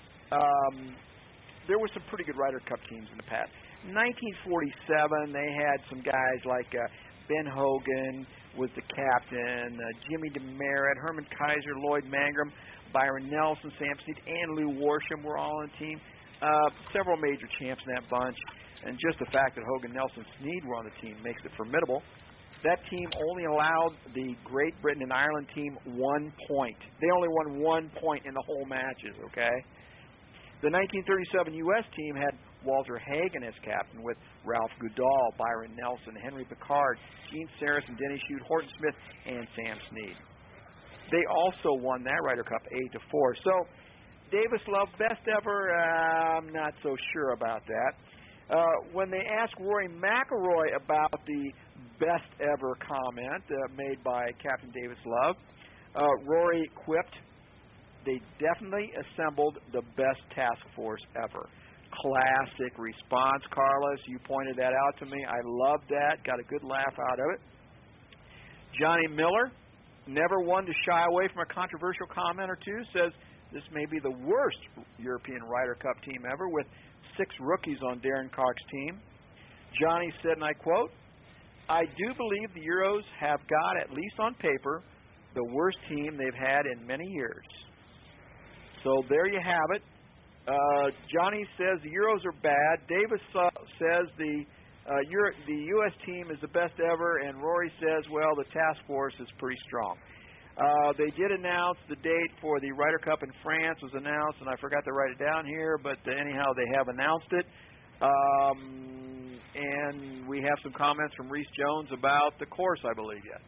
Um, there were some pretty good Ryder Cup teams in the past. nineteen forty-seven, they had some guys like uh, Ben Hogan was the captain, uh, Jimmy DeMerit, Herman Kaiser, Lloyd Mangrum, Byron Nelson, Sam Snead, and Lou Worsham were all on the team. Uh, several major champs in that bunch, and just the fact that Hogan, Nelson, Snead were on the team makes it formidable. That team only allowed the Great Britain and Ireland team one point. They only won one point in the whole matches, okay? The nineteen thirty-seven U S team had Walter Hagen as captain with Ralph Goodall, Byron Nelson, Henry Picard, Gene Saris, and Denny Shute, Horton Smith, and Sam Snead. They also won that Ryder Cup eight to four. So Davis Love, best ever, uh, I'm not so sure about that. Uh, when they asked Rory McIlroy about the best ever comment uh, made by Captain Davis Love, uh, Rory quipped, they definitely assembled the best task force ever. Classic response, Carlos. You pointed that out to me. I loved that. Got a good laugh out of it. Johnny Miller, never one to shy away from a controversial comment or two, says this may be the worst European Ryder Cup team ever with six rookies on Darren Clarke's team. Johnny said, and I quote, I do believe the Euros have got, at least on paper, the worst team they've had in many years. So there you have it. Uh, Johnny says the Euros are bad. Davis uh, says the uh, Euro- the U S team is the best ever, and Rory says, well, the task force is pretty strong. Uh, they did announce the date for the Ryder Cup in France was announced, and I forgot to write it down here, but uh, anyhow, they have announced it. Um, and we have some comments from Reese Jones about the course, I believe, yet.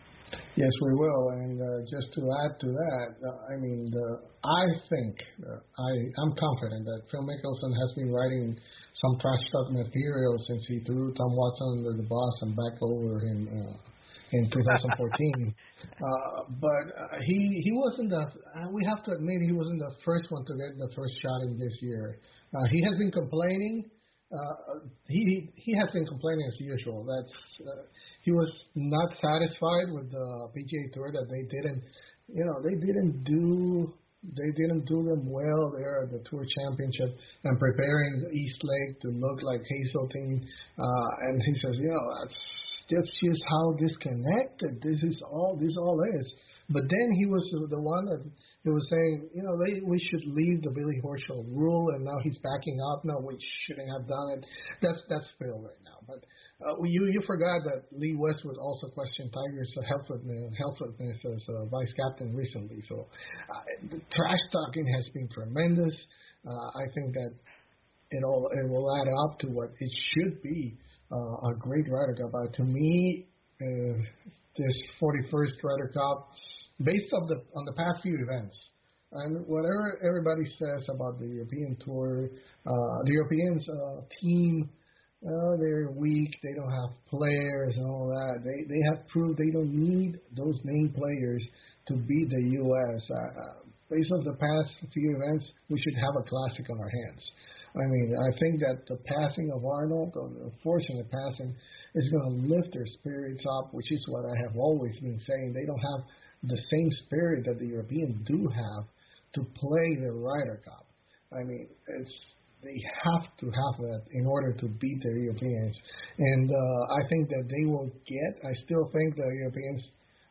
Yes, we will. And uh, just to add to that, uh, I mean, the, I think, uh, I, I'm confident that Phil Mickelson has been writing some trash talk material since he threw Tom Watson under the bus and back over him uh, in two thousand fourteen. uh, but uh, he he wasn't the, uh, we have to admit, he wasn't the first one to get the first shot in this year. Uh, he has been complaining. Uh, he he has been complaining as usual. That's uh, he was not satisfied with the P G A Tour that they didn't, you know, they didn't do they didn't do them well there at the Tour Championship and preparing the East Lake to look like Hazeltine. Uh, and he says, you know, that's that's just how disconnected this is all this all is. But then he was the one that he was saying, you know, they, we should leave the Billy Horschel rule, and now he's backing up. No, we shouldn't have done it. That's that's Phil right now. But uh, you you forgot that Lee Westwood also questioned Tiger's helplessness, helplessness as a vice captain recently. So uh, the trash talking has been tremendous. Uh, I think that it all it will add up to what it should be uh, a great Ryder Cup. Uh, to me, uh, this forty-first Ryder Cup, based on the on the past few events, and whatever everybody says about the European Tour, uh, the Europeans uh, team, uh, they're weak. They don't have players and all that. They they have proved they don't need those name players to beat the U S Uh, based on the past few events, we should have a classic on our hands. I mean, I think that the passing of Arnold, or the unfortunate passing, is going to lift their spirits up, which is what I have always been saying. They don't have the same spirit that the Europeans do have to play the Ryder Cup. I mean, it's they have to have that in order to beat the Europeans. And uh, I think that they will get, I still think the Europeans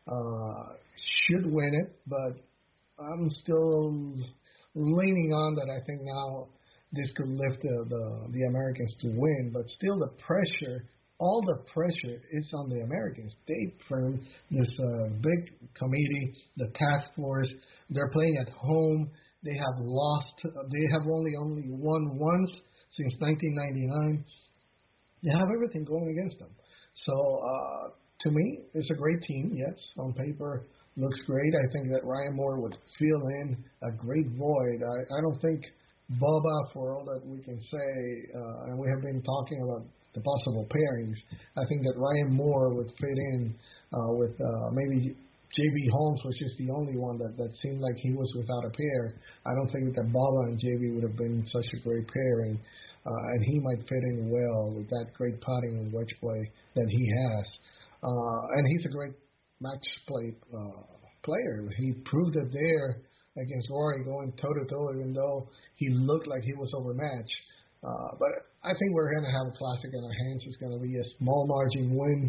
uh, should win it, but I'm still leaning on that. I think now this could lift the, the, the Americans to win, but still the pressure, all the pressure is on the Americans. They formed this uh, big committee, the task force. They're playing at home. They have lost. They have only only won once since nineteen ninety-nine. They have everything going against them. So uh, to me, it's a great team. Yes, on paper looks great. I think that Ryan Moore would fill in a great void. I, I don't think Bubba, for all that we can say, uh, and we have been talking about the possible pairings, I think that Ryan Moore would fit in uh, with uh, maybe J B Holmes, which is the only one that, that seemed like he was without a pair. I don't think that Bubba and J B would have been such a great pairing, uh, and he might fit in well with that great putting and wedge play that he has. Uh, and he's a great match play uh, player. He proved it there against Rory, going toe-to-toe, even though he looked like he was overmatched. Uh, but I think we're going to have a classic in our hands. It's going to be a small margin win.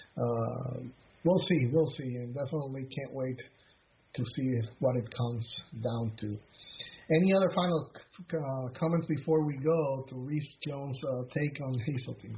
Uh, we'll see, we'll see, and definitely can't wait to see what it comes down to. Any other final uh, comments before we go to Reese Jones' uh, take on Hazeltine?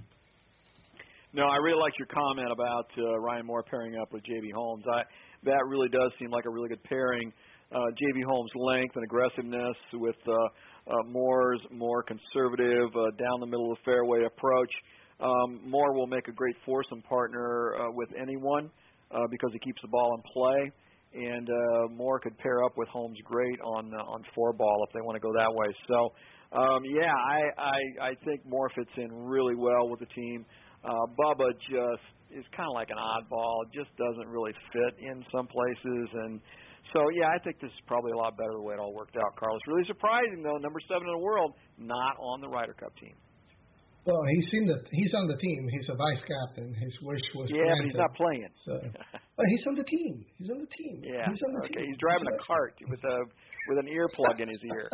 No, I really like your comment about uh, Ryan Moore pairing up with J B Holmes. I, that really does seem like a really good pairing. Uh, J B Holmes' length and aggressiveness with uh, uh, Moore's more conservative, uh, down the middle of the fairway approach. Um, Moore will make a great foursome partner uh, with anyone uh, because he keeps the ball in play, and uh, Moore could pair up with Holmes great on uh, on four ball if they want to go that way. So, um, yeah, I, I I think Moore fits in really well with the team. Uh, Bubba just is kind of like an oddball, just doesn't really fit in some places, and so, yeah, I think this is probably a lot better the way it all worked out, Carlos. Really surprising, though, number seven in the world, not on the Ryder Cup team. Well, he's in the he's on the team. He's a vice captain. His wish was yeah, granted. but he's not playing. So, but he's on the team. He's on the team. Yeah, he's on the okay. team. He's driving a cart with a with an earplug in his ear.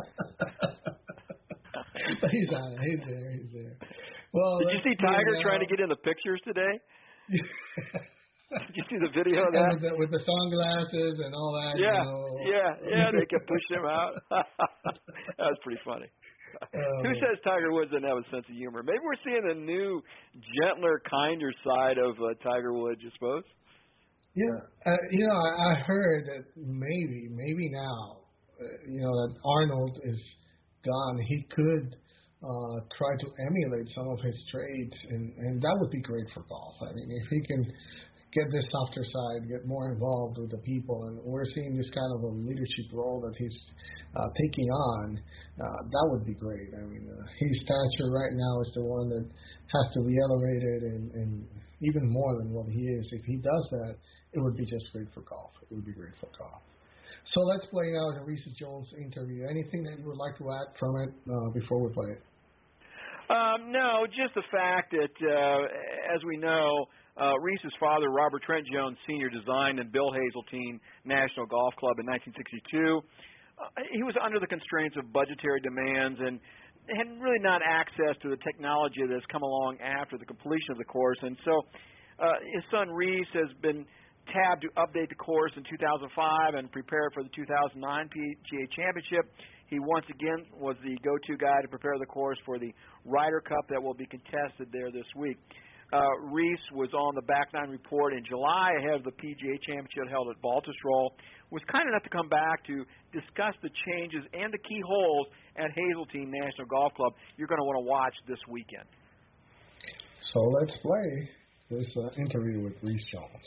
But he's on it. He's there. He's there. Well, did you see Tiger trying to get in the pictures today? Did you see the video of that? With the, with the sunglasses and all that. Yeah, you know. yeah, yeah. They kept pushing him out. That was pretty funny. Um, Who says Tiger Woods doesn't have a sense of humor? Maybe we're seeing a new, gentler, kinder side of uh, Tiger Woods, you suppose? Yeah, uh, you know, I, I heard that maybe, maybe now, uh, you know, that Arnold is gone. He could uh, try to emulate some of his traits, and, and that would be great for golf. I mean, if he can get this softer side, get more involved with the people, and we're seeing this kind of a leadership role that he's uh, taking on, uh, that would be great. I mean, uh, his stature right now is the one that has to be elevated, and, and even more than what he is. If he does that, it would be just great for golf. It would be great for golf. So let's play now the Reese Jones interview. Anything that you would like to add from it uh, before we play it? Um, no, just the fact that, uh, as we know, uh, Reese's father, Robert Trent Jones Senior, designed and built Hazeltine National Golf Club in nineteen sixty-two. Uh, he was under the constraints of budgetary demands and had really not access to the technology that has come along after the completion of the course. And so uh, his son Reese has been tabbed to update the course in two thousand five and prepare for the two thousand nine P G A Championship. He once again was the go-to guy to prepare the course for the Ryder Cup that will be contested there this week. Uh, Reese was on the Back Nine Report in July ahead of the P G A Championship held at Baltusrol. Was kind enough to come back to discuss the changes and the key holes at Hazeltine National Golf Club you're going to want to watch this weekend. So let's play this uh, interview with Reese Jones.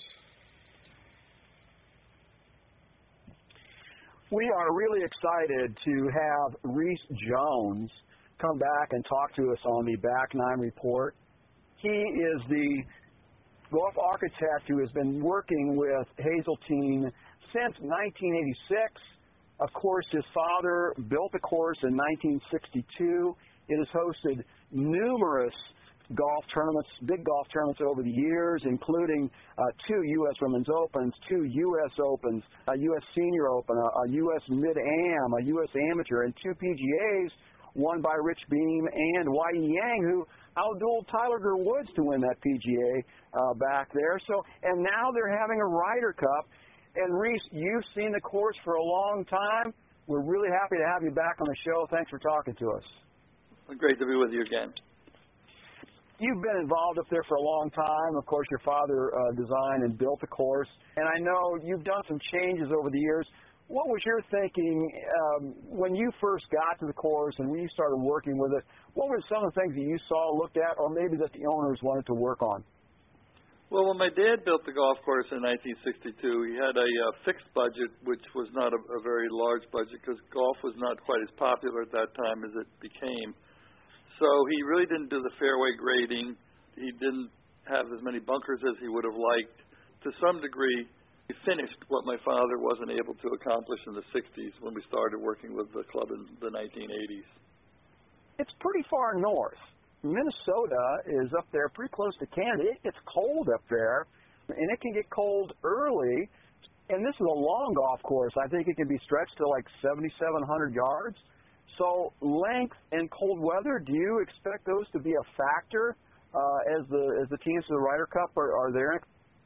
We are really excited to have Reese Jones come back and talk to us on the Back Nine Report. He is the golf architect who has been working with Hazeltine since nineteen eighty-six. Of course, his father built the course in nineteen sixty-two. It has hosted numerous golf tournaments, big golf tournaments over the years, including uh, two U S Women's Opens, two U S Opens, a U S Senior Open, a, a U S Mid-Am, a U S Amateur, and two P G As won by Rich Beam and Y E Yang, who outdueled Tyler Woods to win that P G A uh, back there. So, and now they're having a Ryder Cup. And Reese, you've seen the course for a long time. We're really happy to have you back on the show. Thanks for talking to us. Great to be with you again. You've been involved up there for a long time. Of course, your father uh, designed and built the course. And I know you've done some changes over the years. What was your thinking um, when you first got to the course and when you started working with it? What were some of the things that you saw, looked at, or maybe that the owners wanted to work on? Well, when my dad built the golf course in nineteen sixty-two, he had a uh, fixed budget, which was not a, a very large budget because golf was not quite as popular at that time as it became. So he really didn't do the fairway grading. He didn't have as many bunkers as he would have liked. To some degree, he finished what my father wasn't able to accomplish in the sixties when we started working with the club in the nineteen eighties. It's pretty far north. Minnesota is up there pretty close to Canada. It gets cold up there, and it can get cold early. And this is a long golf course. I think it can be stretched to like seventy-seven hundred yards. So length and cold weather, do you expect those to be a factor uh, as the as the teams of the Ryder Cup are, are there?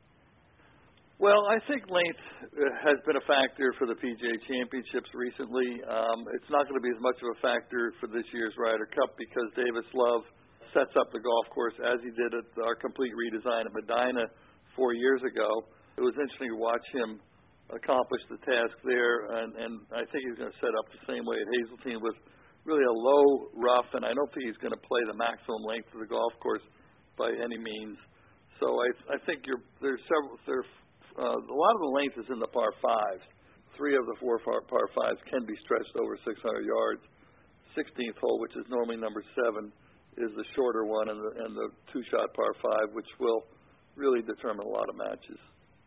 Well, I think length has been a factor for the P G A Championships recently. Um, it's not going to be as much of a factor for this year's Ryder Cup because Davis Love sets up the golf course as he did at our complete redesign at Medina four years ago. It was interesting to watch him accomplish the task there, and, and I think he's going to set up the same way at Hazeltine with really a low rough, and I don't think he's going to play the maximum length of the golf course by any means. So I, I think you're, there's several, there, uh, a lot of the length is in the par fives. Three of the four par, par fives can be stretched over six hundred yards. sixteenth hole, which is normally number seven, is the shorter one, and the, and the two-shot par five, which will really determine a lot of matches.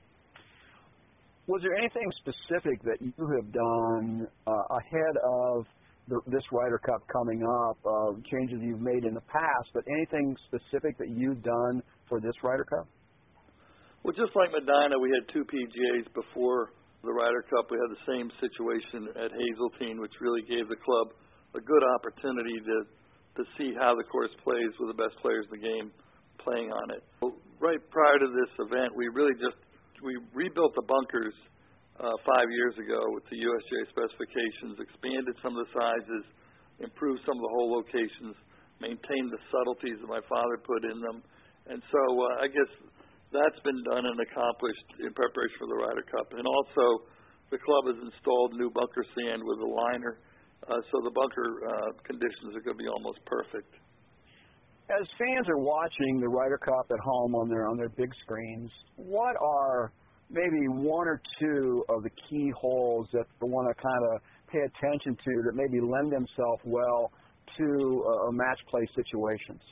Was there anything specific that you have done uh, ahead of the, this Ryder Cup coming up, uh, changes you've made in the past, but anything specific that you've done for this Ryder Cup? Well, just like Medina, we had two P G As before the Ryder Cup. We had the same situation at Hazeltine, which really gave the club a good opportunity to to see how the course plays with the best players in the game playing on it. Well, right prior to this event, we really just we rebuilt the bunkers uh, five years ago with the U S G A specifications, expanded some of the sizes, improved some of the hole locations, maintained the subtleties that my father put in them. And so uh, I guess that's been done and accomplished in preparation for the Ryder Cup. And also the club has installed new bunker sand with a liner Uh, so the bunker uh, conditions are going to be almost perfect. As fans are watching the Ryder Cup at home on their on their big screens, what are maybe one or two of the key holes that they want to kind of pay attention to that maybe lend themselves well to uh, match play situations?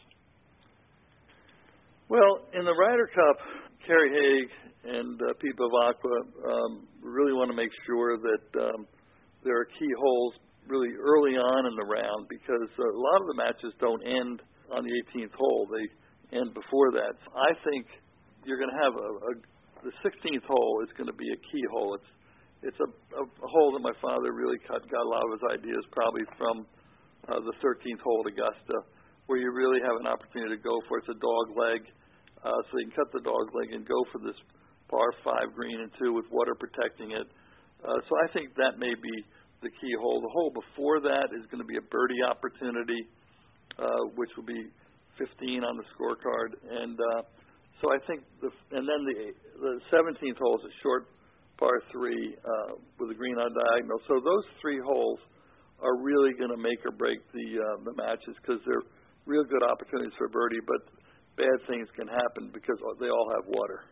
Well, in the Ryder Cup, Kerry Haigh and uh, Pete Bevacqua um, really want to make sure that um, there are key holes really early on in the round, because a lot of the matches don't end on the eighteenth hole. They end before that. I think you're going to have a, a the sixteenth hole is going to be a key hole. It's it's a, a, a hole that my father really cut, got a lot of his ideas probably from uh, the thirteenth hole at Augusta, where you really have an opportunity to go for it. It's a dog leg, uh, so you can cut the dog leg and go for this par five green and two with water protecting it. Uh, so I think that may be the key hole. The hole before that is going to be a birdie opportunity, uh, which will be fifteen on the scorecard, and uh, so I think the and then the the seventeenth hole is a short par three uh, with a green on diagonal. So those three holes are really going to make or break the uh, the matches, because they're real good opportunities for birdie, but bad things can happen because they all have water.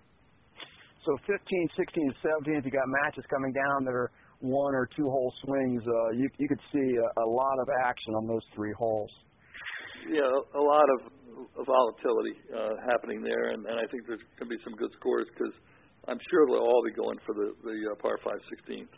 So fifteen, sixteen, seventeen, if you got matches coming down that are one or two hole swings, uh, you you could see a, a lot of action on those three holes. Yeah, a lot of, of volatility uh, happening there, and, and I think there's going to be some good scores, because I'm sure they'll all be going for the, the uh, par five sixteenth.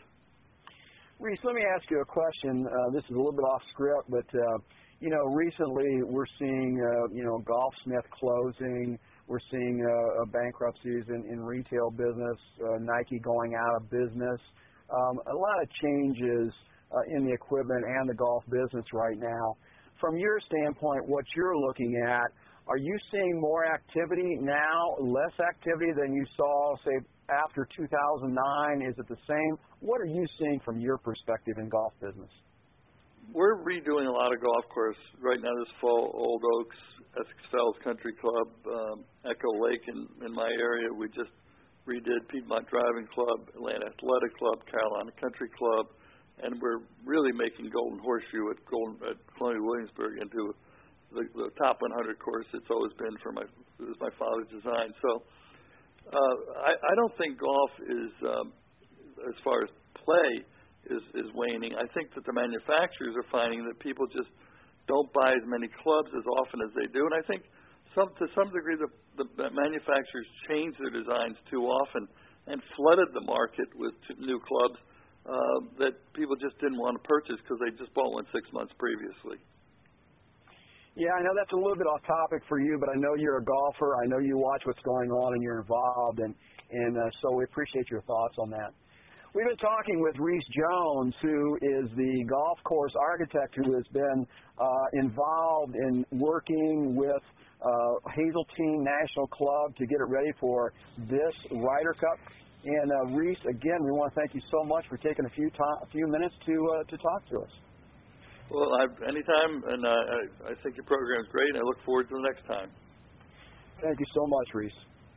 Reese, let me ask you a question. Uh, this is a little bit off script, but uh, you know, recently we're seeing uh, you know Golfsmith closing. We're seeing uh, bankruptcies in, in retail business. Uh, Nike going out of business. Um, a lot of changes uh, in the equipment and the golf business right now. From your standpoint, what you're looking at, are you seeing more activity now, less activity than you saw, say, after two thousand nine? Is it the same? What are you seeing from your perspective in golf business? We're redoing a lot of golf course right now this fall. Old Oaks, Essex Fells Country Club, um, Echo Lake in, in my area. We just redid Piedmont Driving Club, Atlanta Athletic Club, Carolina Country Club, and we're really making Golden Horseshoe at Golden at Colonial Williamsburg into the, the top one hundred course it's always been for my it was my father's design. So uh, I, I don't think golf is, um, as far as play, is, is waning. I think that the manufacturers are finding that people just don't buy as many clubs as often as they do, and I think some to some degree the, the manufacturers changed their designs too often and flooded the market with new clubs uh, that people just didn't want to purchase because they just bought one six months previously. Yeah, I know that's a little bit off topic for you, but I know you're a golfer. I know you watch what's going on and you're involved, and, and uh, so we appreciate your thoughts on that. We've been talking with Reese Jones, who is the golf course architect who has been uh, involved in working with uh, Hazeltine National Club to get it ready for this Ryder Cup. And uh, Reese, again, we want to thank you so much for taking a few to- a few minutes to uh, to talk to us. Well, I've, anytime, and uh, I, I think your program is great, and I look forward to the next time. Thank you so much, Reese.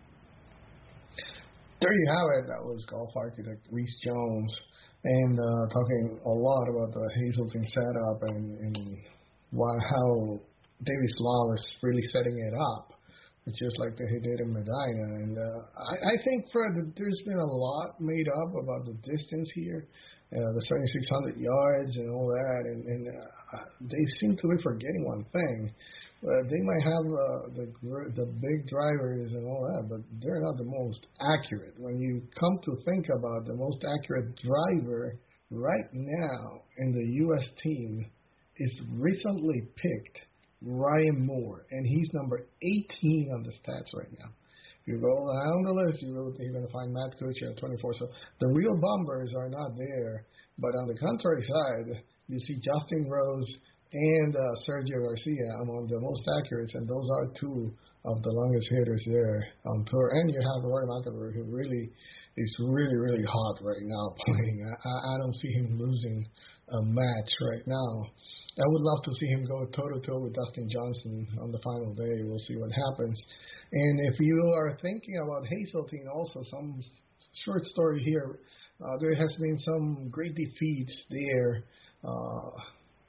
There you have it. That was golf architect Reese Jones, and uh, talking a lot about the Hazeltine setup and, and why, how Davis Law is really setting it up, just like he did in Medina. And uh, I, I think, Fred, that there's been a lot made up about the distance here, uh, the seventy-six hundred yards and all that, and, and uh, they seem to be forgetting one thing. Uh, they might have uh, the the big drivers and all that, but they're not the most accurate. When you come to think about the most accurate driver right now in the U S team is recently picked Ryan Moore, and he's number eighteen on the stats right now. If you go down the list, you're going to find Matt Kuchar at twenty-four. So the real bumpers are not there. But on the contrary side, you see Justin Rose and uh, Sergio Garcia among the most accurate, and those are two of the longest hitters there on tour. And you have Rory McIlroy, who really is really, really hot right now playing. I, I don't see him losing a match right now. I would love to see him go toe-to-toe with Dustin Johnson on the final day. We'll see what happens. And if you are thinking about Hazeltine, also some short story here. Uh, there has been some great defeats there. Uh,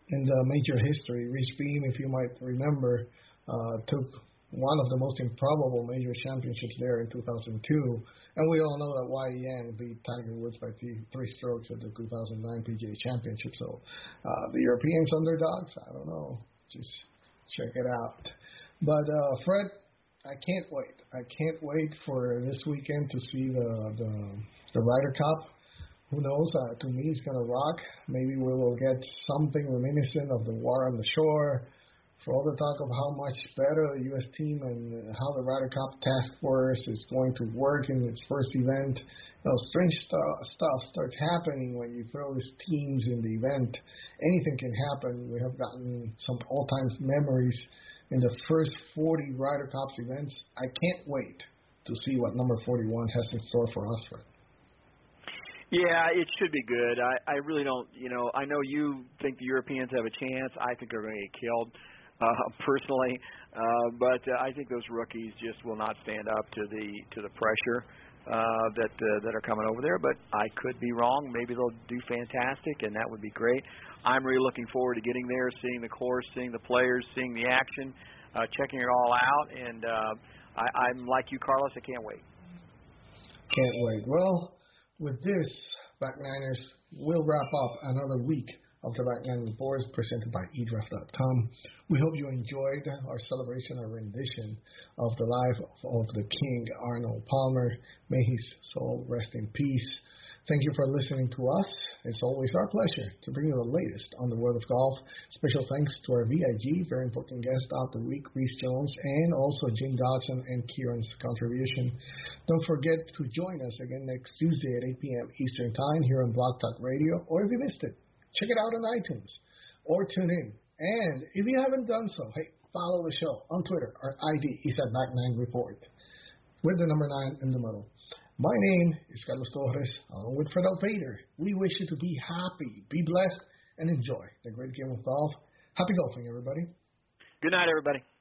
in the major history. Rich Beem, if you might remember, uh, took one of the most improbable major championships there in two thousand two. And we all know that Y E Yang beat Tiger Woods by three, three strokes at the two thousand nine P G A Championship. So uh, the Europeans underdogs, I don't know. Just check it out. But uh, Fred, I can't wait. I can't wait for this weekend to see the the, the Ryder Cup. Who knows? Uh, to me, it's going to rock. Maybe we will get something reminiscent of the War on the Shore. For all the talk of how much better the U S team and how the Ryder Cup task force is going to work in its first event, you know, strange st- stuff starts happening when you throw these teams in the event. Anything can happen. We have gotten some all-time memories in the first forty Ryder Cups events. I can't wait to see what number forty-one has in store for us, Fred. Yeah, it should be good. I, I really don't, you know, I know you think the Europeans have a chance. I think they're going to get killed. Uh, personally, uh, but uh, I think those rookies just will not stand up to the to the pressure uh, that uh, that are coming over there. But I could be wrong. Maybe they'll do fantastic, and that would be great. I'm really looking forward to getting there, seeing the course, seeing the players, seeing the action, uh, checking it all out. And uh, I, I'm like you, Carlos. I can't wait. Can't wait. Well, with this, Back Niners, we'll wrap up another week of the Back Nine Reports presented by e draft dot com. We hope you enjoyed our celebration or rendition of the life of, of the King, Arnold Palmer. May his soul rest in peace. Thank you for listening to us. It's always our pleasure to bring you the latest on the world of golf. Special thanks to our V I G, very important guest of the week, Reese Jones, and also Jim Dodson and Kieran's contribution. Don't forget to join us again next Tuesday at eight p.m. Eastern Time here on Blog Talk Radio, or if you missed it, check it out on iTunes or tune in. And if you haven't done so, hey, follow the show on Twitter. Our I D is at Back Nine Report with the number nine in the middle. My name is Carlos Torres, along with Fred Alfader. We wish you to be happy, be blessed, and enjoy the great game of golf. Happy golfing, everybody. Good night, everybody.